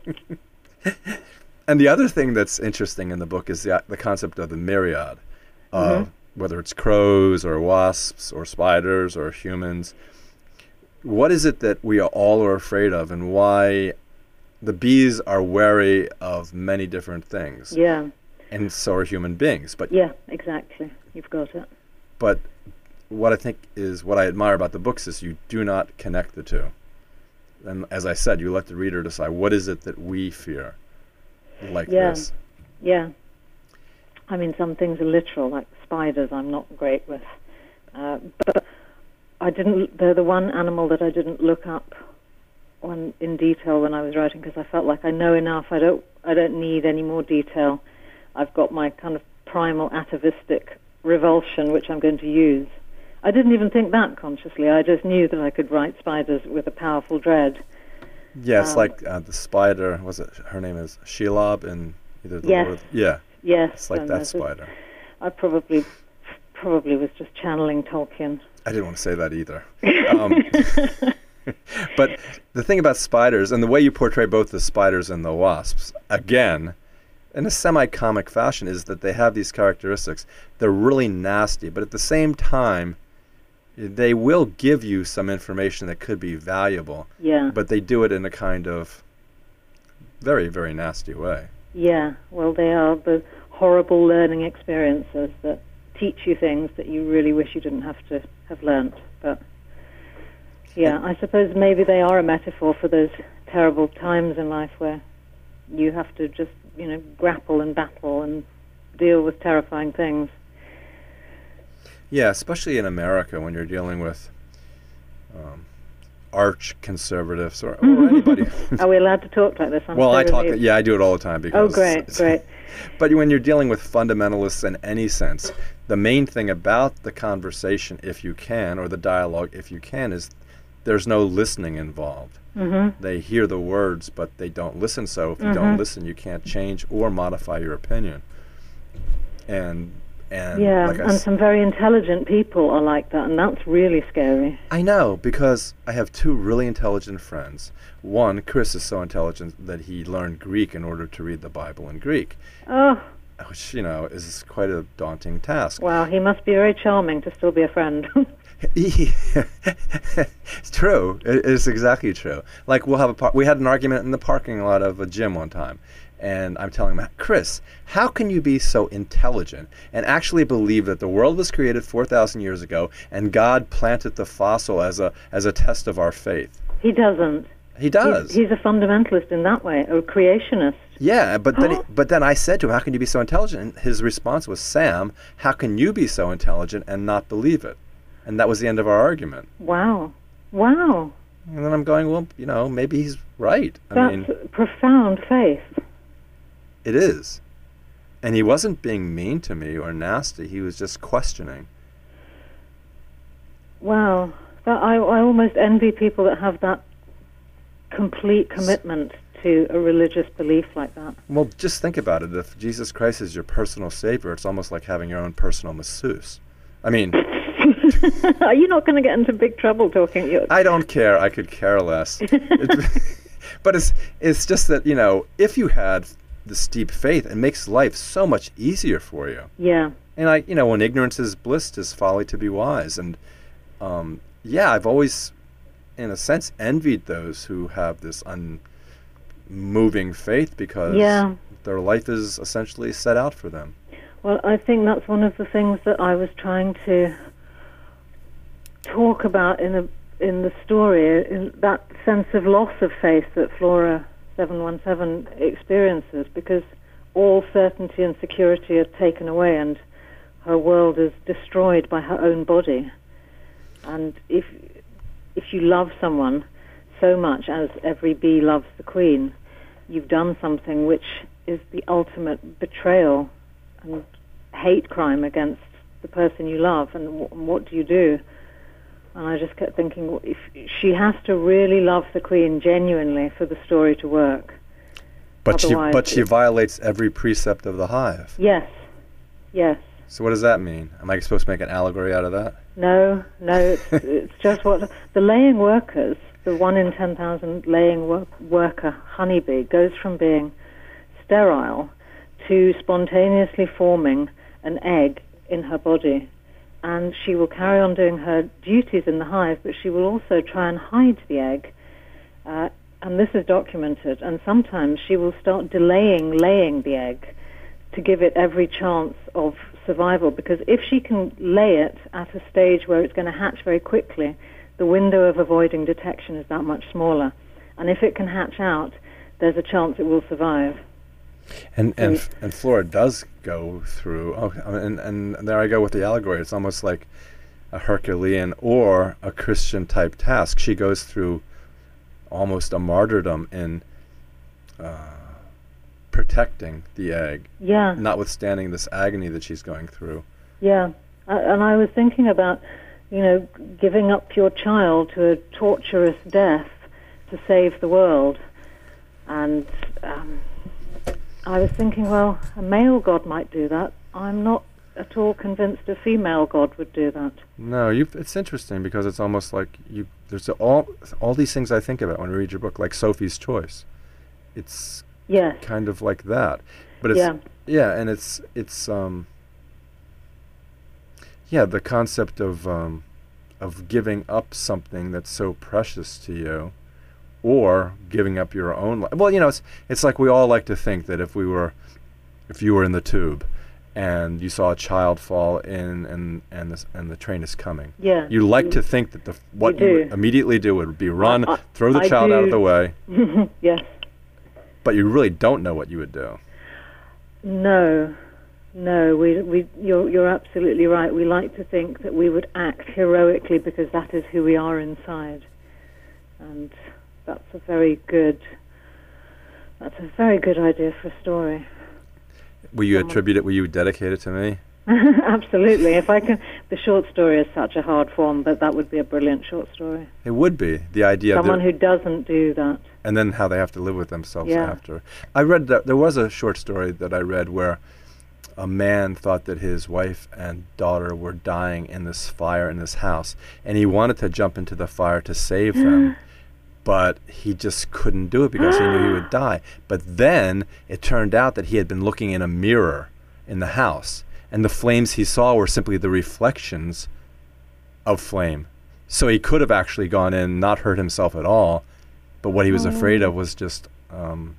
Speaker 2: And the other thing that's interesting in the book is the the concept of the myriad, uh,
Speaker 3: Mhm.
Speaker 2: whether it's crows or wasps or spiders or humans. What is it that we are all are afraid of, and why the bees are wary of many different things?
Speaker 3: Yeah,
Speaker 2: And so are human beings. But
Speaker 3: yeah, exactly. You've got it.
Speaker 2: But what I think is what I admire about the books is you do not connect the two. And as I said, you let the reader decide what is it that we fear like
Speaker 3: Yeah.
Speaker 2: this.
Speaker 3: Yeah. I mean, some things are literal, like spiders I'm not great with. Uh, but I didn't, they're the one animal that I didn't look up when, in detail when I was writing, because I felt like I know enough. I don't, I don't need any more detail. I've got my kind of primal atavistic revulsion, which I'm going to use. I didn't even think that consciously. I just knew that I could write spiders with a powerful dread.
Speaker 2: Yeah, it's
Speaker 3: Um,
Speaker 2: like uh, the spider, was it, her name is Shelob in either the
Speaker 3: Yes.
Speaker 2: Lord, yeah,
Speaker 3: Yes.
Speaker 2: it's like
Speaker 3: and
Speaker 2: that
Speaker 3: there's a-
Speaker 2: spider.
Speaker 3: I probably, probably was just channeling Tolkien.
Speaker 2: I didn't want to say that either. Um, but the thing about spiders, and the way you portray both the spiders and the wasps, again, in a semi-comic fashion, is that they have these characteristics. They're really nasty, but at the same time, they will give you some information that could be valuable,
Speaker 3: Yeah.
Speaker 2: but they do it in a kind of very, very nasty way.
Speaker 3: Yeah, well, they are the horrible learning experiences that teach you things that you really wish you didn't have to have learnt. But yeah, I suppose maybe they are a metaphor for those terrible times in life where you have to just, you know, grapple and battle and deal with terrifying things.
Speaker 2: Yeah, especially in America when you're dealing with um, arch conservatives or, or anybody.
Speaker 3: Are we allowed to talk like this? I'm
Speaker 2: Well,
Speaker 3: so
Speaker 2: I talk.
Speaker 3: relieved.
Speaker 2: Yeah, I do it all the time because.
Speaker 3: Oh, great, great.
Speaker 2: But when you're dealing with fundamentalists in any sense, the main thing about the conversation, if you can, or the dialogue, if you can, is there's no listening involved.
Speaker 3: Mm-hmm.
Speaker 2: They hear the words, but they don't listen. So if you don't
Speaker 3: Mhm.
Speaker 2: listen, you can't change or modify your opinion. And And
Speaker 3: yeah,
Speaker 2: like I
Speaker 3: and
Speaker 2: s-
Speaker 3: some very intelligent people are like that, and that's really scary.
Speaker 2: I know, because I have two really intelligent friends. One, Chris, is so intelligent that he learned Greek in order to read the Bible in Greek,
Speaker 3: Oh,
Speaker 2: which, you know, is quite a daunting task.
Speaker 3: wow, he must be very charming to still be a friend.
Speaker 2: It's true. It is exactly true. Like, we'll have a par- we had an argument in the parking lot of a gym one time, and I'm telling him, Chris, how can you be so intelligent and actually believe that the world was created four thousand years ago and God planted the fossil as a as a test of our faith?
Speaker 3: He doesn't.
Speaker 2: He does.
Speaker 3: He's, he's a fundamentalist in that way, a creationist.
Speaker 2: Yeah, but then he, but then I said to him, how can you be so intelligent? And his response was, Sam, how can you be so intelligent and not believe it? And that was the end of our argument.
Speaker 3: Wow. Wow.
Speaker 2: And then I'm going, well, you know, maybe he's right. I
Speaker 3: That's
Speaker 2: mean,
Speaker 3: profound faith.
Speaker 2: it is. And he wasn't being mean to me or nasty. He was just questioning.
Speaker 3: Wow. That, I, I almost envy people that have that complete commitment to a religious belief like that.
Speaker 2: Well, just think about it. If Jesus Christ is your personal savior, it's almost like having your own personal masseuse. I mean,
Speaker 3: Are you not going to get into big trouble talking? You?
Speaker 2: I don't care. I could care less. It, but it's it's just that, you know, if you had the steep faith, it makes life so much easier for you.
Speaker 3: Yeah.
Speaker 2: And I, you know, when ignorance is bliss, 'tis folly to be wise. And um, yeah, I've always, in a sense, envied those who have this unmoving faith because
Speaker 3: Yeah.
Speaker 2: their life is essentially set out for them.
Speaker 3: Well, I think that's one of the things that I was trying to talk about in a in the story, in that sense of loss of faith that Flora seven one seven experiences, because all certainty and security are taken away and her world is destroyed by her own body. And if if you love someone so much as every bee loves the queen, you've done something which is the ultimate betrayal and hate crime against the person you love. And w- what do you do? And I just kept thinking, well, if she has to really love the queen genuinely for the story to work.
Speaker 2: But she
Speaker 3: Otherwise
Speaker 2: but she
Speaker 3: it-
Speaker 2: violates every precept of the hive.
Speaker 3: Yes, yes.
Speaker 2: So what does that mean? Am I supposed to make an allegory out of that?
Speaker 3: No, no, it's, it's just what the laying workers, the one in ten thousand laying wor- worker honeybee, goes from being sterile to spontaneously forming an egg in her body. And she will carry on doing her duties in the hive, but she will also try and hide the egg. Uh, and this is documented. And sometimes she will start delaying laying the egg to give it every chance of survival, because if she can lay it at a stage where it's going to hatch very quickly, the window of avoiding detection is that much smaller. And if it can hatch out, there's a chance it will survive.
Speaker 2: And and
Speaker 3: Mm.
Speaker 2: and Flora does go through. Oh, and and there I go with the allegory. It's almost like a Herculean or a Christian type task. She goes through almost a martyrdom in uh, protecting the egg,
Speaker 3: Yeah.
Speaker 2: notwithstanding this agony that she's going through.
Speaker 3: Yeah, uh, and I was thinking about, you know, giving up your child to a torturous death to save the world. And um, I was thinking, well, a male god might do that. I'm not at all convinced a female god would do that.
Speaker 2: No, you. It's interesting because it's almost like you. There's a, all all these things I think about when I read your book, like Sophie's Choice. It's
Speaker 3: Yes.
Speaker 2: kind of like that, but it's
Speaker 3: Yeah.
Speaker 2: yeah, and it's it's um yeah, the concept of um of giving up something that's so precious to you, or giving up your own life. Well, you know, it's it's like we all like to think that if we were if you were in the tube and you saw a child fall in and and the, and the train is coming,
Speaker 3: Yeah.
Speaker 2: you like to think that the f- what
Speaker 3: You
Speaker 2: you
Speaker 3: do.
Speaker 2: would immediately do would be run,
Speaker 3: I-
Speaker 2: throw the
Speaker 3: I
Speaker 2: child out of
Speaker 3: do.
Speaker 2: the way,
Speaker 3: Yes.
Speaker 2: but you really don't know what you would do.
Speaker 3: No, no. We, we, you're, you're absolutely right. We like to think that we would act heroically because that is who we are inside, and that's a very good. That's a very good idea for a story.
Speaker 2: Will you
Speaker 3: Someone-
Speaker 2: attribute it? Will you dedicate it to me?
Speaker 3: Absolutely. If I can, the short story is such a hard form, but that would be a brilliant short story.
Speaker 2: It would be the idea of
Speaker 3: Someone
Speaker 2: the,
Speaker 3: who doesn't do that.
Speaker 2: and then how they have to live with themselves
Speaker 3: Yeah.
Speaker 2: after. I read that there was a short story that I read where a man thought that his wife and daughter were dying in this fire in this house, and he wanted to jump into the fire to save them, but he just couldn't do it because he knew he would die. But then it turned out that he had been looking in a mirror in the house, and the flames he saw were simply the reflections of flame. So he could have actually gone in, not hurt himself at all, but what he was oh. afraid of was just um,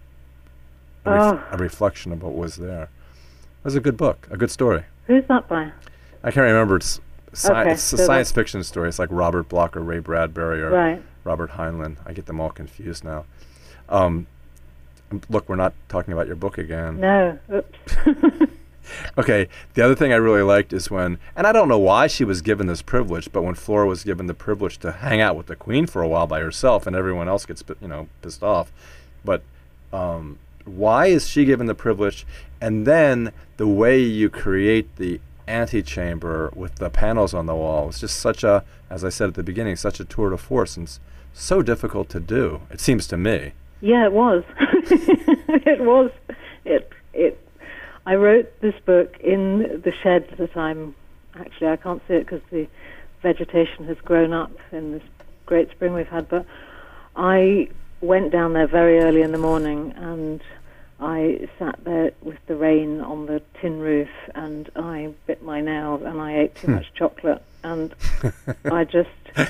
Speaker 2: a, ref- oh. a reflection of what was there. It was a good book, a good story.
Speaker 3: Who's that by?
Speaker 2: I can't remember. It's, sci-
Speaker 3: okay,
Speaker 2: it's a
Speaker 3: so
Speaker 2: science fiction story. It's like Robert Bloch or Ray Bradbury or
Speaker 3: right.
Speaker 2: Robert Heinlein. I get them all confused now. Um, look, we're not talking about your book again.
Speaker 3: No. Oops.
Speaker 2: Okay, the other thing I really liked is when, and I don't know why she was given this privilege, but when Flora was given the privilege to hang out with the Queen for a while by herself, and everyone else gets, you know, pissed off, but um, why is she given the privilege? And then the way you create the antechamber with the panels on the wall is just such a, as I said at the beginning, such a tour de force, and so difficult to do, it seems to me.
Speaker 3: Yeah, it was. it was. It it. I wrote this book in the shed that I'm, actually I can't see it because the vegetation has grown up in this great spring we've had, but I went down there very early in the morning and I sat there with the rain on the tin roof and I bit my nails and I ate too much chocolate and I just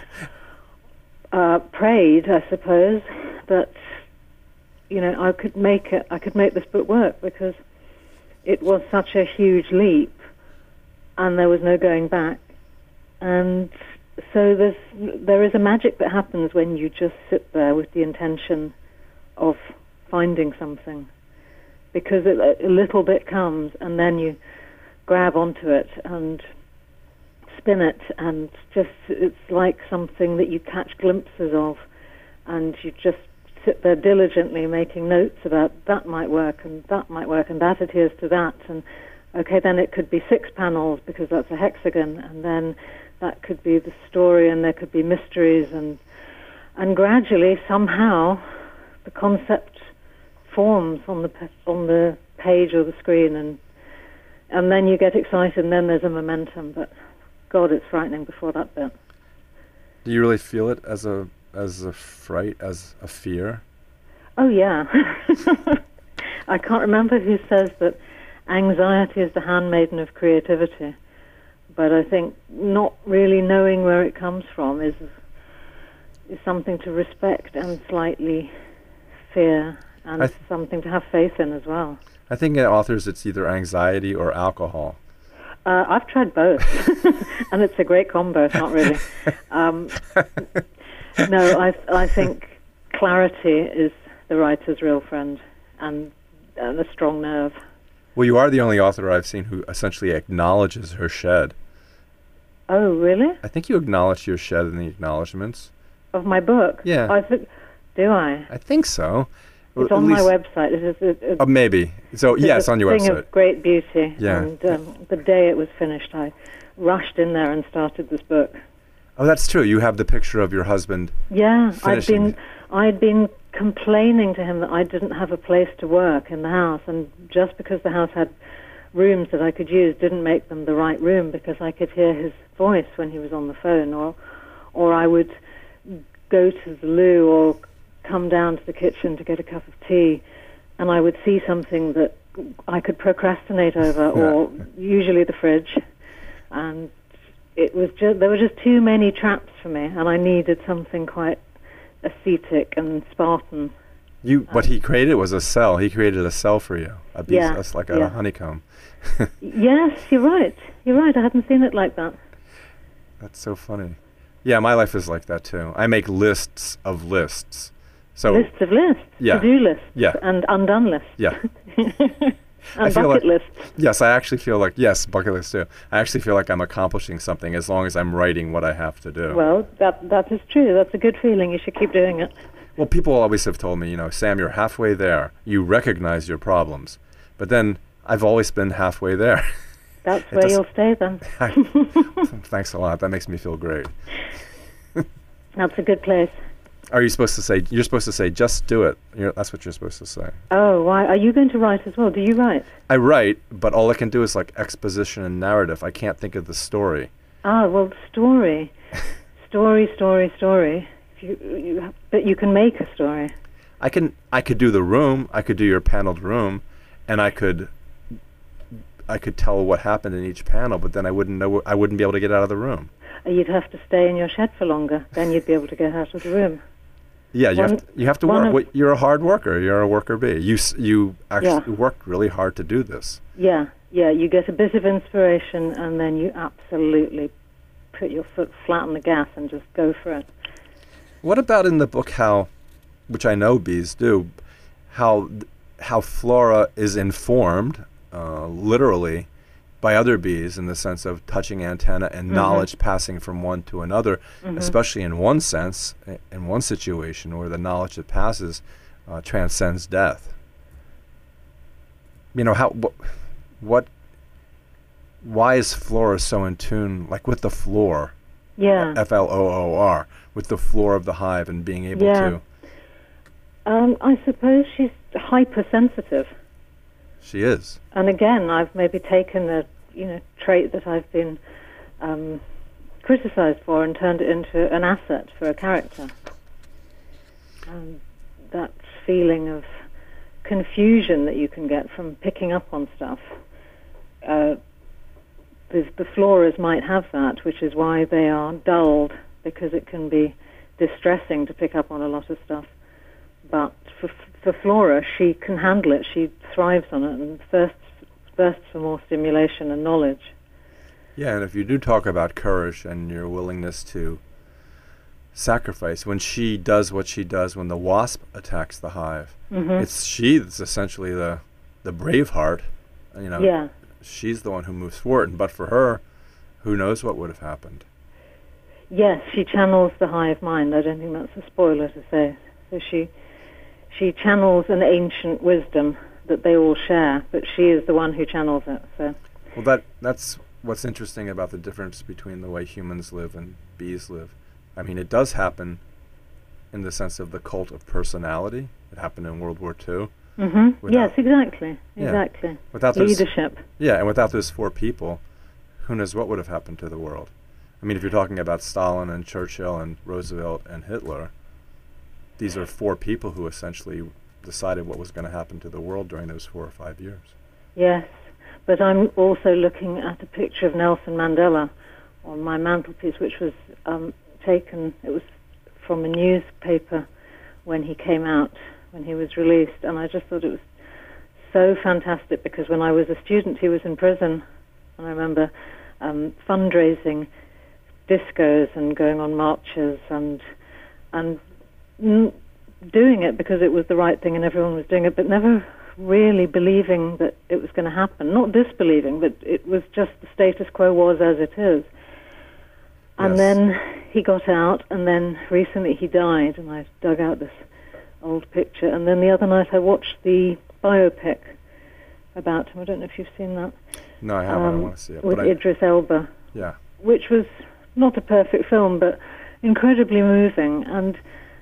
Speaker 3: uh, prayed, I suppose, that, you know, I could make it, I could make this book work because it was such a huge leap, and there was no going back. And so there's, there is a magic that happens when you just sit there with the intention of finding something. Because it, a little bit comes, and then you grab onto it and spin it, and just it's like something that you catch glimpses of, and you just sit there diligently making notes about that might work and that might work and that adheres to that, and okay, then it could be six panels because that's a hexagon, and then that could be the story, and there could be mysteries, and and gradually somehow the concept forms on the pe- on the page or the screen, and and then you get excited, and then there's a momentum. But God, it's frightening before that bit.
Speaker 2: Do you really feel it as a as a fright, as a fear?
Speaker 3: Oh, yeah. I can't remember who says that anxiety is the handmaiden of creativity, but I think not really knowing where it comes from is is something to respect and slightly fear, and th- something to have faith in as well.
Speaker 2: I think in authors it's either anxiety or alcohol.
Speaker 3: Uh, I've tried both, and it's a great combo, not really. Um, no, I I think clarity is the writer's real friend, and, and a strong nerve.
Speaker 2: Well, you are the only author I've seen who essentially acknowledges her shed.
Speaker 3: Oh, really?
Speaker 2: I think you acknowledge your shed in the acknowledgments.
Speaker 3: Of my book?
Speaker 2: Yeah.
Speaker 3: I th- do I?
Speaker 2: I think so.
Speaker 3: It's on my website. It is a, a,
Speaker 2: uh, maybe. So,
Speaker 3: it's
Speaker 2: yes,
Speaker 3: a
Speaker 2: on your
Speaker 3: thing
Speaker 2: website.
Speaker 3: Of great beauty.
Speaker 2: Yeah.
Speaker 3: And um, the day it was finished, I rushed in there and started this book.
Speaker 2: Oh, that's true. You have the picture of your husband.
Speaker 3: Yeah, I'd
Speaker 2: finishing.
Speaker 3: been, I'd been complaining to him that I didn't have a place to work in the house, and just because the house had rooms that I could use didn't make them the right room, because I could hear his voice when he was on the phone, or, or I would go to the loo or come down to the kitchen to get a cup of tea, and I would see something that I could procrastinate over, or usually the fridge, and it was just, there were just too many traps for me, and I needed something quite ascetic and Spartan.
Speaker 2: You, what he created was a cell. He created a cell for you, a piece,
Speaker 3: yeah,
Speaker 2: that's like a
Speaker 3: yeah.
Speaker 2: honeycomb.
Speaker 3: Yes, you're right. You're right. I hadn't seen it like that.
Speaker 2: That's so funny. Yeah, my life is like that too. I make lists of lists. So
Speaker 3: lists of lists,
Speaker 2: yeah.
Speaker 3: to-do lists,
Speaker 2: yeah.
Speaker 3: and undone lists.
Speaker 2: Yeah.
Speaker 3: And
Speaker 2: I feel
Speaker 3: bucket
Speaker 2: like,
Speaker 3: lists.
Speaker 2: Yes, I actually feel like, yes, bucket lists too. I actually feel like I'm accomplishing something as long as I'm writing what I have to do.
Speaker 3: Well, that that is true. That's a good feeling. You should keep doing it.
Speaker 2: Well, people always have told me, you know, Sam, you're halfway there. You recognize your problems. But then I've always been halfway there.
Speaker 3: That's where you'll stay then.
Speaker 2: Thanks a lot. That makes me feel great.
Speaker 3: That's a good place.
Speaker 2: Are you supposed to say, you're supposed to say, just do it. You're, that's what you're supposed to say.
Speaker 3: Oh, why? Are you going to write as well? Do you write?
Speaker 2: I write, but all I can do is like exposition and narrative. I can't think of the story.
Speaker 3: Ah, well, story. story, story, story. If you, you, have- but you can make a story.
Speaker 2: I can, I could do the room, I could do your paneled room, and I could, I could tell what happened in each panel, but then I wouldn't know, I wouldn't be able to get out of the room.
Speaker 3: Uh, You'd have to stay in your shed for longer. Then you'd be able to get out of the room.
Speaker 2: Yeah, you
Speaker 3: One-
Speaker 2: have to, you have to
Speaker 3: one
Speaker 2: work.
Speaker 3: of-
Speaker 2: Well, you're a hard worker. You're a worker bee. You s- you actually
Speaker 3: Yeah.
Speaker 2: worked really hard to do this.
Speaker 3: Yeah, yeah. You get a bit of inspiration, and then you absolutely put your foot flat on the gas and just go for it.
Speaker 2: What about in the book how, which I know bees do, how th- how flora is informed, uh, literally, by other bees in the sense of touching antenna and
Speaker 3: Mhm.
Speaker 2: knowledge passing from one to another,
Speaker 3: Mhm.
Speaker 2: especially in one sense, i- in one situation where the knowledge that passes uh, transcends death. You know, how, wh- what, why is flora so in tune, like with the floor,
Speaker 3: Yeah.
Speaker 2: F L O O R, with the floor of the hive and being able
Speaker 3: Yeah.
Speaker 2: to,
Speaker 3: Um, I suppose she's hypersensitive.
Speaker 2: she is.
Speaker 3: And again, I've maybe taken a you know trait that I've been um, criticized for and turned it into an asset for a character. Um, that feeling of confusion that you can get from picking up on stuff. Uh, the, the floras might have that, which is why they are dulled, because it can be distressing to pick up on a lot of stuff. But for, for Flora, she can handle it. She thrives on it and thirsts, thirsts for more stimulation and knowledge.
Speaker 2: Yeah, and if you do talk about courage and your willingness to sacrifice, when she does what she does when the wasp attacks the hive,
Speaker 3: Mm-hmm.
Speaker 2: it's she that's essentially the the brave heart. You know,
Speaker 3: Yeah.
Speaker 2: she's the one who moves forward, and but for her, who knows what would have happened.
Speaker 3: Yes, she channels the hive mind. I don't think that's a spoiler to say. So she she channels an ancient wisdom that they all share, but she is the one who channels it. So
Speaker 2: Well, that that's what's interesting about the difference between the way humans live and bees live. I mean, it does happen in the sense of the cult of personality. It happened in World War Two.
Speaker 3: hmm
Speaker 2: Without-
Speaker 3: yes, exactly,
Speaker 2: Yeah.
Speaker 3: exactly.
Speaker 2: Without those,
Speaker 3: Leadership.
Speaker 2: yeah, and without those four people, who knows what would have happened to the world? I mean, if you're talking about Stalin and Churchill and Roosevelt and Hitler, these are four people who essentially decided what was going to happen to the world during those four or five years.
Speaker 3: Yes, but I'm also looking at a picture of Nelson Mandela on my mantelpiece, which was um, taken, it was from a newspaper when he came out, when he was released, and I just thought it was so fantastic because when I was a student he was in prison, and I remember um, fundraising discos and going on marches and and n- doing it because it was the right thing and everyone was doing it, but never really believing that it was going to happen. Not disbelieving, but it was just the status quo was as it is. And
Speaker 2: Yes.
Speaker 3: then he got out, and then recently he died, and I dug out this old picture. And then the other night I watched the biopic about him. I don't know if you've seen that.
Speaker 2: No, I haven't. I
Speaker 3: um,
Speaker 2: want to see it.
Speaker 3: With
Speaker 2: But I,
Speaker 3: Idris Elba,
Speaker 2: yeah,
Speaker 3: which was not a perfect film, but incredibly moving and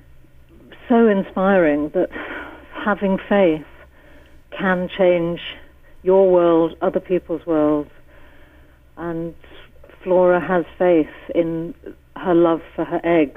Speaker 3: so inspiring that having faith can change your world, other people's worlds. And Flora has faith in her love for her eggs.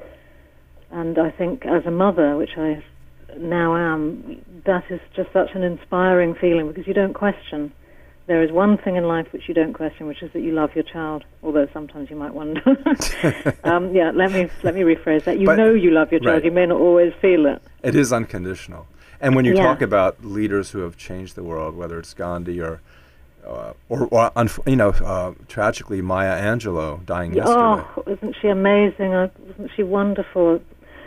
Speaker 3: And I think as a mother, which I now am, that is just such an inspiring feeling because you don't question. There is one thing in life which you don't question, which is that you love your child, although sometimes you might wonder. um, yeah, let me let me rephrase that. You
Speaker 2: But-
Speaker 3: know you love your child.
Speaker 2: right.
Speaker 3: You may not always feel it.
Speaker 2: it is unconditional. And when you
Speaker 3: Yeah.
Speaker 2: talk about leaders who have changed the world, whether it's Gandhi or, uh, or, or unf- you know, uh, tragically Maya Angelou dying yesterday.
Speaker 3: Oh, isn't she amazing? Uh, Wasn't she wonderful?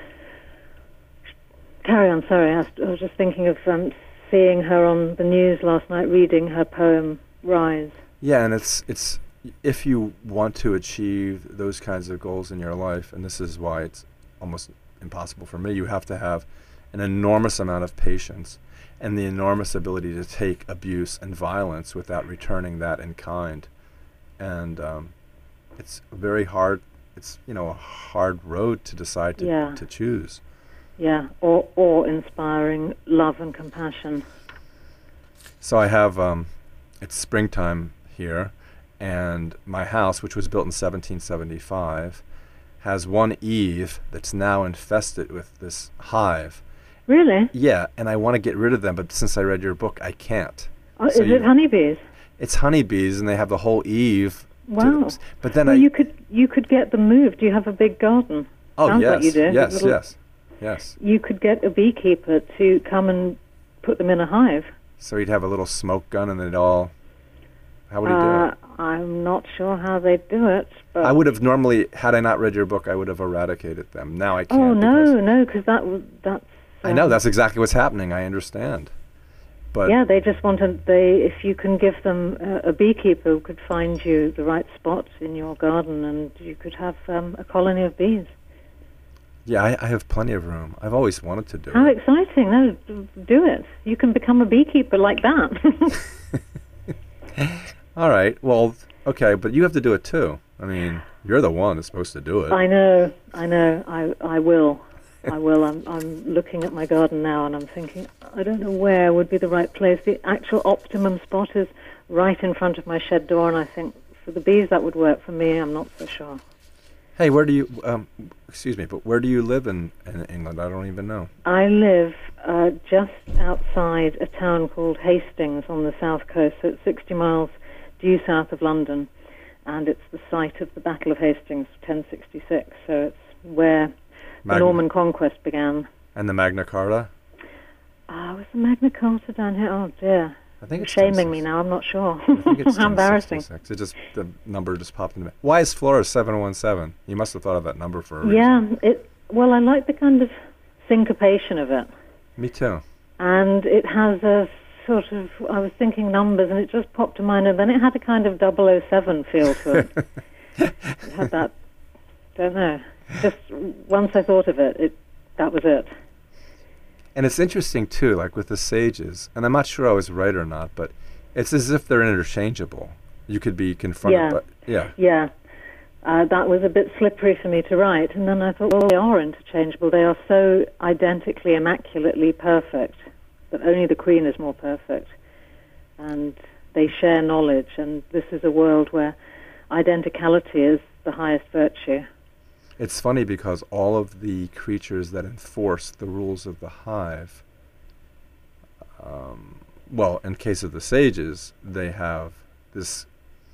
Speaker 3: Carry on, sorry. I was, I was just thinking of um, seeing her on the news last night reading her poem, Rise.
Speaker 2: Yeah, and it's it's if you want to achieve those kinds of goals in your life, and this is why it's almost impossible for me, you have to have an enormous amount of patience and the enormous ability to take abuse and violence without returning that in kind. And um, it's very hard it's you know a hard road to decide to
Speaker 3: Yeah.
Speaker 2: to choose.
Speaker 3: Yeah, or or inspiring love and compassion.
Speaker 2: So I have um, it's springtime here, and my house, which was built in seventeen seventy-five, has one eave that's now infested with this hive.
Speaker 3: Really?
Speaker 2: Yeah, and I want to get rid of them, but since I read your book, I can't.
Speaker 3: Oh,
Speaker 2: So
Speaker 3: is
Speaker 2: you-
Speaker 3: it honeybees?
Speaker 2: It's honeybees, and they have the whole eave. to
Speaker 3: Wow.
Speaker 2: them. But then
Speaker 3: Well,
Speaker 2: I
Speaker 3: you could you could get them moved. Do you have a big garden?
Speaker 2: oh
Speaker 3: Sounds
Speaker 2: yes,
Speaker 3: like you do.
Speaker 2: yes,
Speaker 3: Little-
Speaker 2: yes, yes.
Speaker 3: You could get a beekeeper to come and put them in a hive.
Speaker 2: So he'd have a little smoke gun, and they'd all. How would he do
Speaker 3: Uh,
Speaker 2: it?
Speaker 3: I'm not sure how they do it, but
Speaker 2: I would have normally, had I not read your book, I would have eradicated them. Now I can't.
Speaker 3: oh
Speaker 2: because-
Speaker 3: no, no, because that was that's.
Speaker 2: I know
Speaker 3: um,
Speaker 2: that's exactly what's happening. I understand, but
Speaker 3: Yeah, they just want to. They, if you can give them uh, a beekeeper who could find you the right spot in your garden, and you could have um, a colony of bees.
Speaker 2: yeah, I, I have plenty of room. I've always wanted to do
Speaker 3: How
Speaker 2: it.
Speaker 3: exciting! No, d- do it. You can become a beekeeper like that.
Speaker 2: All right, well, okay, but you have to do it too. I mean, you're the one that's supposed to do it.
Speaker 3: I know, I know. I, I will, I will. I'm, I'm looking at my garden now, and I'm thinking, I don't know where would be the right place. The actual optimum spot is right in front of my shed door, and I think for the bees that would work. For me, I'm not so sure.
Speaker 2: Hey, where do you? Um, excuse me, but where do you live in, in England? I don't even know.
Speaker 3: I live uh, just outside a town called Hastings on the south coast, so it's sixty miles due south of London, and it's the site of the Battle of Hastings, ten sixty-six, so it's where the
Speaker 2: Magna-
Speaker 3: Norman conquest began.
Speaker 2: And the Magna Carta?
Speaker 3: Ah, was the Magna Carta down here? Oh dear.
Speaker 2: I think
Speaker 3: You're
Speaker 2: it's
Speaker 3: shaming me
Speaker 2: ten sixty-six.
Speaker 3: now, I'm not sure.
Speaker 2: I think it's
Speaker 3: How embarrassing.
Speaker 2: ten sixty-six. It just the number just popped into me. Why is Flora seven one seven? You must have thought of that number for a reason.
Speaker 3: Yeah, it. Well, I like the kind of syncopation of it,
Speaker 2: Me too.
Speaker 3: and it has a sort of. I was thinking numbers, and it just popped to mind, and then it had a kind of double oh seven feel to it. It had that. Don't know. Just once I thought of it, it that was it.
Speaker 2: And it's interesting too, like with the sages, and I'm not sure I was right or not, but it's as if they're interchangeable. You could be confronted
Speaker 3: Yeah.
Speaker 2: by yeah.
Speaker 3: Yeah. Uh, that was a bit slippery for me to write, and then I thought, well, they are interchangeable. They are so identically, immaculately perfect that only the Queen is more perfect. And they share knowledge, and this is a world where identicality is the highest virtue.
Speaker 2: It's funny because all of the creatures that enforce the rules of the hive, um, well, in case of the sages, they have this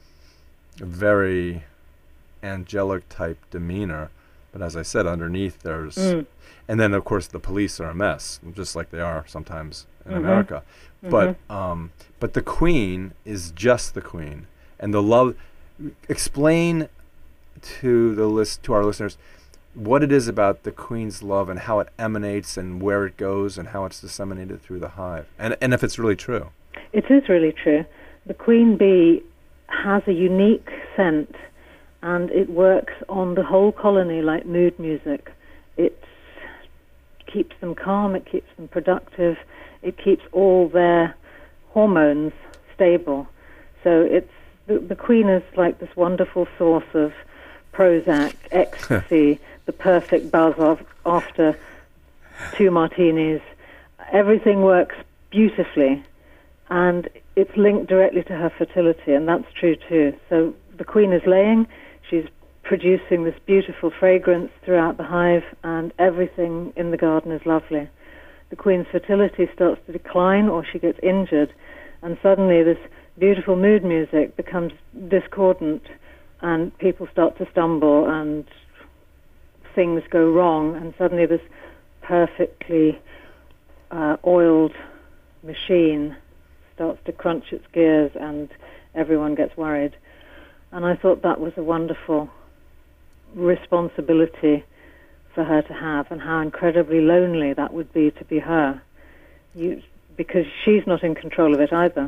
Speaker 2: very angelic type demeanor, but as I said, underneath there's,
Speaker 3: Mm.
Speaker 2: and then of course the police are a mess, just like they are sometimes in
Speaker 3: Mhm.
Speaker 2: America. But um, but the Queen is just the Queen, and the love. Explain to the list to our listeners what it is about the Queen's love and how it emanates and where it goes and how it's disseminated through the hive, and and if it's really true.
Speaker 3: It is really true. The queen bee has a unique scent, and it works on the whole colony like mood music. It keeps them calm, it keeps them productive, it keeps all their hormones stable. So it's the, the queen is like this wonderful source of Prozac, ecstasy, the perfect buzz of after two martinis. Everything works beautifully, and it's linked directly to her fertility, and that's true too. So the queen is laying, she's producing this beautiful fragrance throughout the hive, and everything in the garden is lovely. The queen's fertility starts to decline, or she gets injured, and suddenly this beautiful mood music becomes discordant, and people start to stumble, and things go wrong, and suddenly this perfectly uh, oiled machine starts to crunch its gears, and everyone gets worried. And I thought that was a wonderful responsibility for her to have, and how incredibly lonely that would be to be her. You, because she's not in control of it either.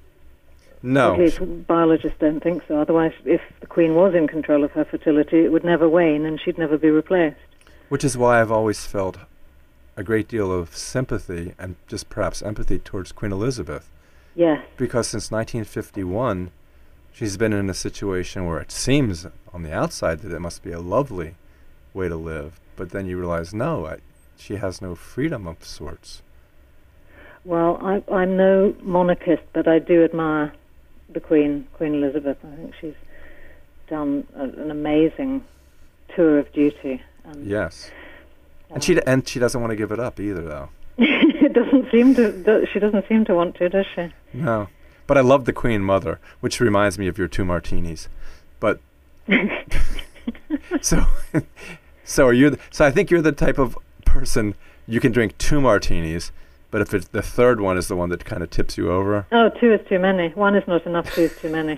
Speaker 2: No.
Speaker 3: At least biologists don't think so. Otherwise, if the queen was in control of her fertility, it would never wane and she'd never be replaced.
Speaker 2: Which is why I've always felt a great deal of sympathy and just perhaps empathy towards Queen Elizabeth.
Speaker 3: Yes.
Speaker 2: Because since nineteen fifty-one, she's been in a situation where it seems on the outside that it must be a lovely way to live, but then you realize, no, I, she has no freedom of sorts.
Speaker 3: Well, I, I'm no monarchist, but I do admire the Queen, Queen Elizabeth. I think she's done a, an amazing tour of duty. And,
Speaker 2: yes.
Speaker 3: uh,
Speaker 2: And she and she doesn't want to give it up either, though.
Speaker 3: it doesn't seem to. Do, she doesn't seem to want to, does she?
Speaker 2: No. But I love the Queen Mother, which reminds me of your two martinis. But so, so are you? The, so I think you're the type of person you can drink two martinis, but if it's the third one is the one that kind of tips you over.
Speaker 3: Oh, two is too many. One is not enough. Two is too many.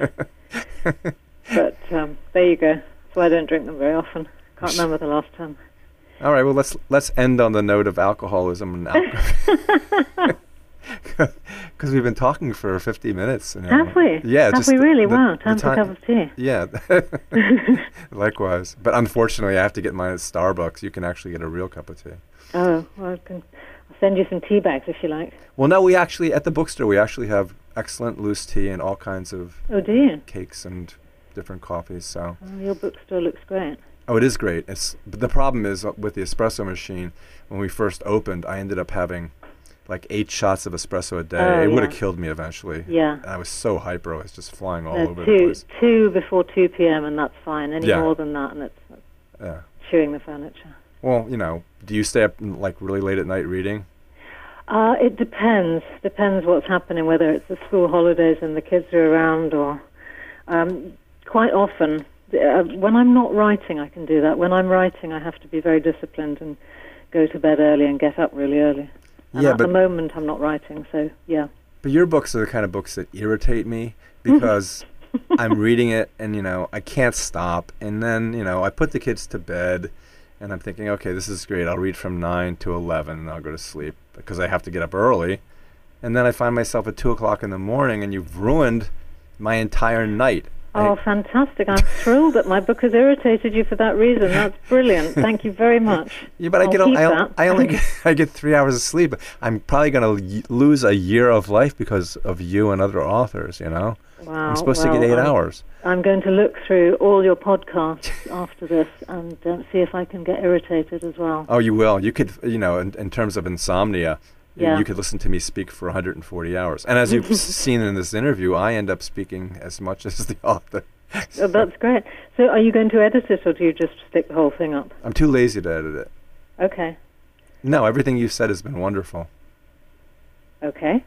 Speaker 3: But um, there you go. So I don't drink them very often. Can't remember the last time.
Speaker 2: All right. Well, let's let's end on the note of alcoholism and alcohol. Because we've been talking for fifty minutes. You know.
Speaker 3: Have we?
Speaker 2: Yeah.
Speaker 3: Have
Speaker 2: just
Speaker 3: we really?
Speaker 2: the,
Speaker 3: Wow.
Speaker 2: the
Speaker 3: Time for a cup of tea.
Speaker 2: Yeah. Likewise. But unfortunately, I have to get mine at Starbucks. You can actually get a real cup of tea.
Speaker 3: Oh, well, I can, I'll send you some tea bags if you like.
Speaker 2: Well, no, we actually, at the bookstore, we actually have excellent loose tea and all kinds of
Speaker 3: Oh, do you?
Speaker 2: cakes and different coffees. So.
Speaker 3: Oh, your bookstore looks great.
Speaker 2: Oh, it is great. It's but the problem is uh, with the espresso machine. When we first opened, I ended up having like eight shots of espresso a day.
Speaker 3: Oh,
Speaker 2: it would
Speaker 3: yeah.
Speaker 2: have killed me eventually.
Speaker 3: Yeah.
Speaker 2: And I was so hyper. I was just flying all
Speaker 3: No,
Speaker 2: over
Speaker 3: two,
Speaker 2: the place.
Speaker 3: two before two p.m. and that's fine. Any
Speaker 2: Yeah.
Speaker 3: more than that, and it's
Speaker 2: Yeah.
Speaker 3: chewing the furniture.
Speaker 2: Well, you know, do you stay up mm, like really late at night reading?
Speaker 3: Uh, it depends. Depends what's happening, whether it's the school holidays and the kids are around, or um, quite often. Uh, when I'm not writing, I can do that. When I'm writing, I have to be very disciplined and go to bed early and get up really early. And
Speaker 2: Yeah,
Speaker 3: at
Speaker 2: but-
Speaker 3: the moment, I'm not writing, so yeah.
Speaker 2: But your books are the kind of books that irritate me because I'm reading it and, you know, I can't stop. And then, you know, I put the kids to bed and I'm thinking, okay, this is great. I'll read from nine to eleven and I'll go to sleep because I have to get up early. And then I find myself at two o'clock in the morning and you've ruined my entire night.
Speaker 3: Oh,
Speaker 2: I,
Speaker 3: fantastic. I'm thrilled that my book has irritated you for that reason. That's brilliant. Thank you very much.
Speaker 2: yeah, but I
Speaker 3: I'll
Speaker 2: get
Speaker 3: keep
Speaker 2: I,
Speaker 3: that.
Speaker 2: I only get, I get three hours of sleep. I'm probably going to y- lose a year of life because of you and other authors, you know?
Speaker 3: Wow,
Speaker 2: I'm supposed
Speaker 3: well,
Speaker 2: to get eight
Speaker 3: I'm,
Speaker 2: hours.
Speaker 3: I'm going to look through all your podcasts after this and uh, see if I can get irritated as well.
Speaker 2: Oh, you will. You could, you know, in, in terms of insomnia, y-
Speaker 3: Yeah.
Speaker 2: you could listen to me speak for one hundred forty hours. And as you've s- seen in this interview, I end up speaking as much as the author.
Speaker 3: Oh, that's great. So are you going to edit it, or do you just stick the whole thing up?
Speaker 2: I'm too lazy to edit it.
Speaker 3: Okay.
Speaker 2: No, everything you've said has been wonderful.
Speaker 3: Okay.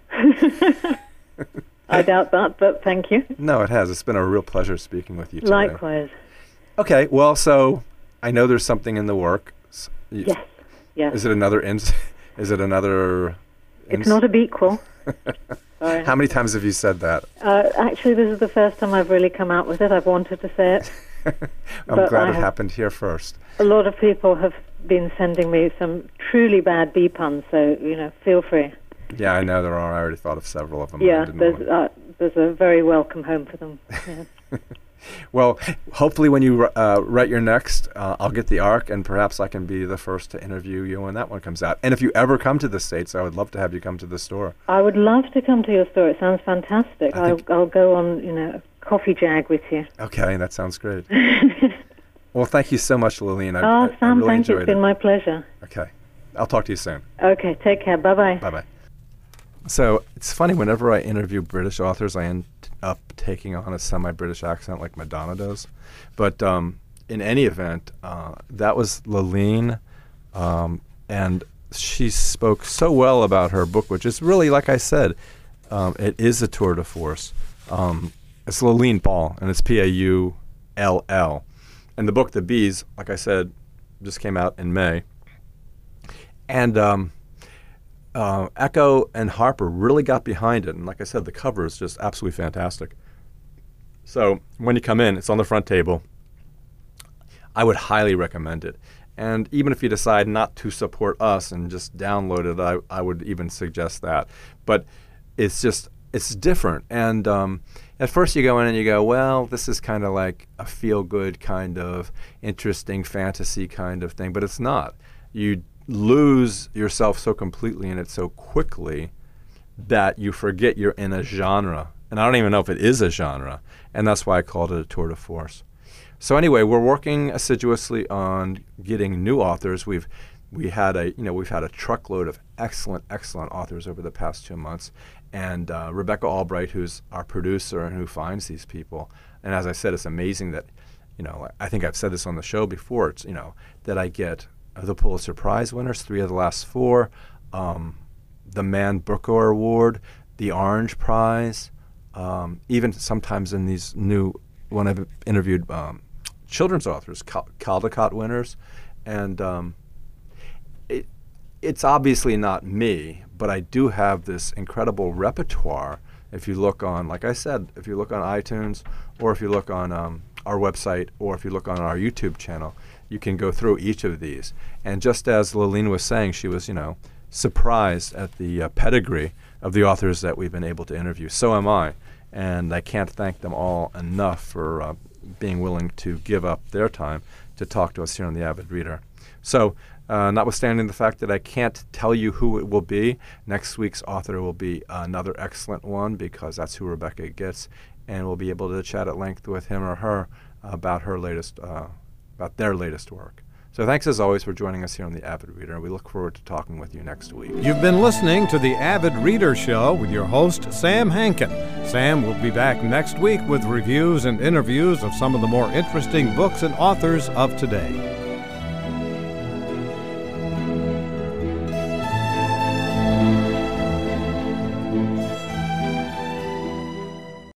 Speaker 3: I doubt that, but thank you.
Speaker 2: No, it has. It's been a real pleasure speaking with you today.
Speaker 3: Likewise.
Speaker 2: Okay, well, so I know there's something in the works. Y-
Speaker 3: Yes. Yes.
Speaker 2: Is it another ins? Is it another?
Speaker 3: It's
Speaker 2: ins-
Speaker 3: not a bequel. Sorry.
Speaker 2: How many times have you said that?
Speaker 3: Uh, actually, this is the first time I've really come out with it. I've wanted to say it.
Speaker 2: I'm
Speaker 3: But
Speaker 2: glad
Speaker 3: I
Speaker 2: it
Speaker 3: have-
Speaker 2: happened here first.
Speaker 3: A lot of people have been sending me some truly bad bee puns, so, you know, feel free.
Speaker 2: Yeah, I know there are. I already thought of several of them. but I
Speaker 3: Yeah,
Speaker 2: didn't
Speaker 3: there's,
Speaker 2: want-
Speaker 3: uh, there's a very welcome home for them. Yeah.
Speaker 2: Well, hopefully when you uh, write your next, uh, I'll get the ARC, and perhaps I can be the first to interview you when that one comes out. And if you ever come to the States, I would love to have you come to the store.
Speaker 3: I would love to come to your store. It sounds fantastic.
Speaker 2: I
Speaker 3: I'll,
Speaker 2: think-
Speaker 3: I'll go on, you know, a coffee jag with you.
Speaker 2: Okay, that sounds great. Well, thank you so much, Lillian. I,
Speaker 3: Oh,
Speaker 2: I, I
Speaker 3: Sam,
Speaker 2: really
Speaker 3: thank you.
Speaker 2: enjoyed
Speaker 3: It's been
Speaker 2: it.
Speaker 3: my pleasure.
Speaker 2: Okay, I'll talk to you soon.
Speaker 3: Okay, take care. Bye-bye.
Speaker 2: Bye-bye. So it's funny, whenever I interview British authors, I end up taking on a semi-British accent like Madonna does. But um, in any event, uh, that was Lillian, um, and she spoke so well about her book, which is really, like I said, um, it is a tour de force. Um, it's Lillian Paull, and it's P A U L L. And the book, The Bees, like I said, just came out in May. And um, uh, Echo and Harper really got behind it. And like I said, the cover is just absolutely fantastic. So when you come in, it's on the front table. I would highly recommend it. And even if you decide not to support us and just download it, I, I would even suggest that. But it's just, it's different. And um, at first you go in and you go, well, this is kind of like a feel-good kind of interesting fantasy kind of thing. But it's not. You lose yourself so completely in it so quickly that you forget you're in a genre And I don't even know if it is a genre, and that's why I called it a tour de force. So anyway, we're working assiduously on getting new authors. We've we had a you know we've had a truckload of excellent excellent authors over the past two months, and uh, Rebecca Albright, who's our producer and who finds these people. And as I said, it's amazing that you know I think I've said this on the show before. It's you know that I get the Pulitzer Prize winners, three of the last four, um, the Man Booker Award, the Orange Prize, um, even sometimes in these new when I've interviewed um, children's authors, Cal- Caldecott winners, and um, it, it's obviously not me, but I do have this incredible repertoire. If you look on, like I said, if you look on iTunes, or if you look on um, our website, or if you look on our YouTube channel, you can go through each of these. And just as Lalene was saying, she was, you know, surprised at the uh, pedigree of the authors that we've been able to interview. So am I. And I can't thank them all enough for uh, being willing to give up their time to talk to us here on The Avid Reader. So, uh, notwithstanding the fact that I can't tell you who it will be, next week's author will be another excellent one because that's who Rebecca gets, and we'll be able to chat at length with him or her about her latest, uh, about their latest work. So thanks as always for joining us here on The Avid Reader. We look forward to talking with you next week.
Speaker 1: You've been listening to The Avid Reader Show with your host, Sam Hankin. Sam will be back next week with reviews and interviews of some of the more interesting books and authors of today.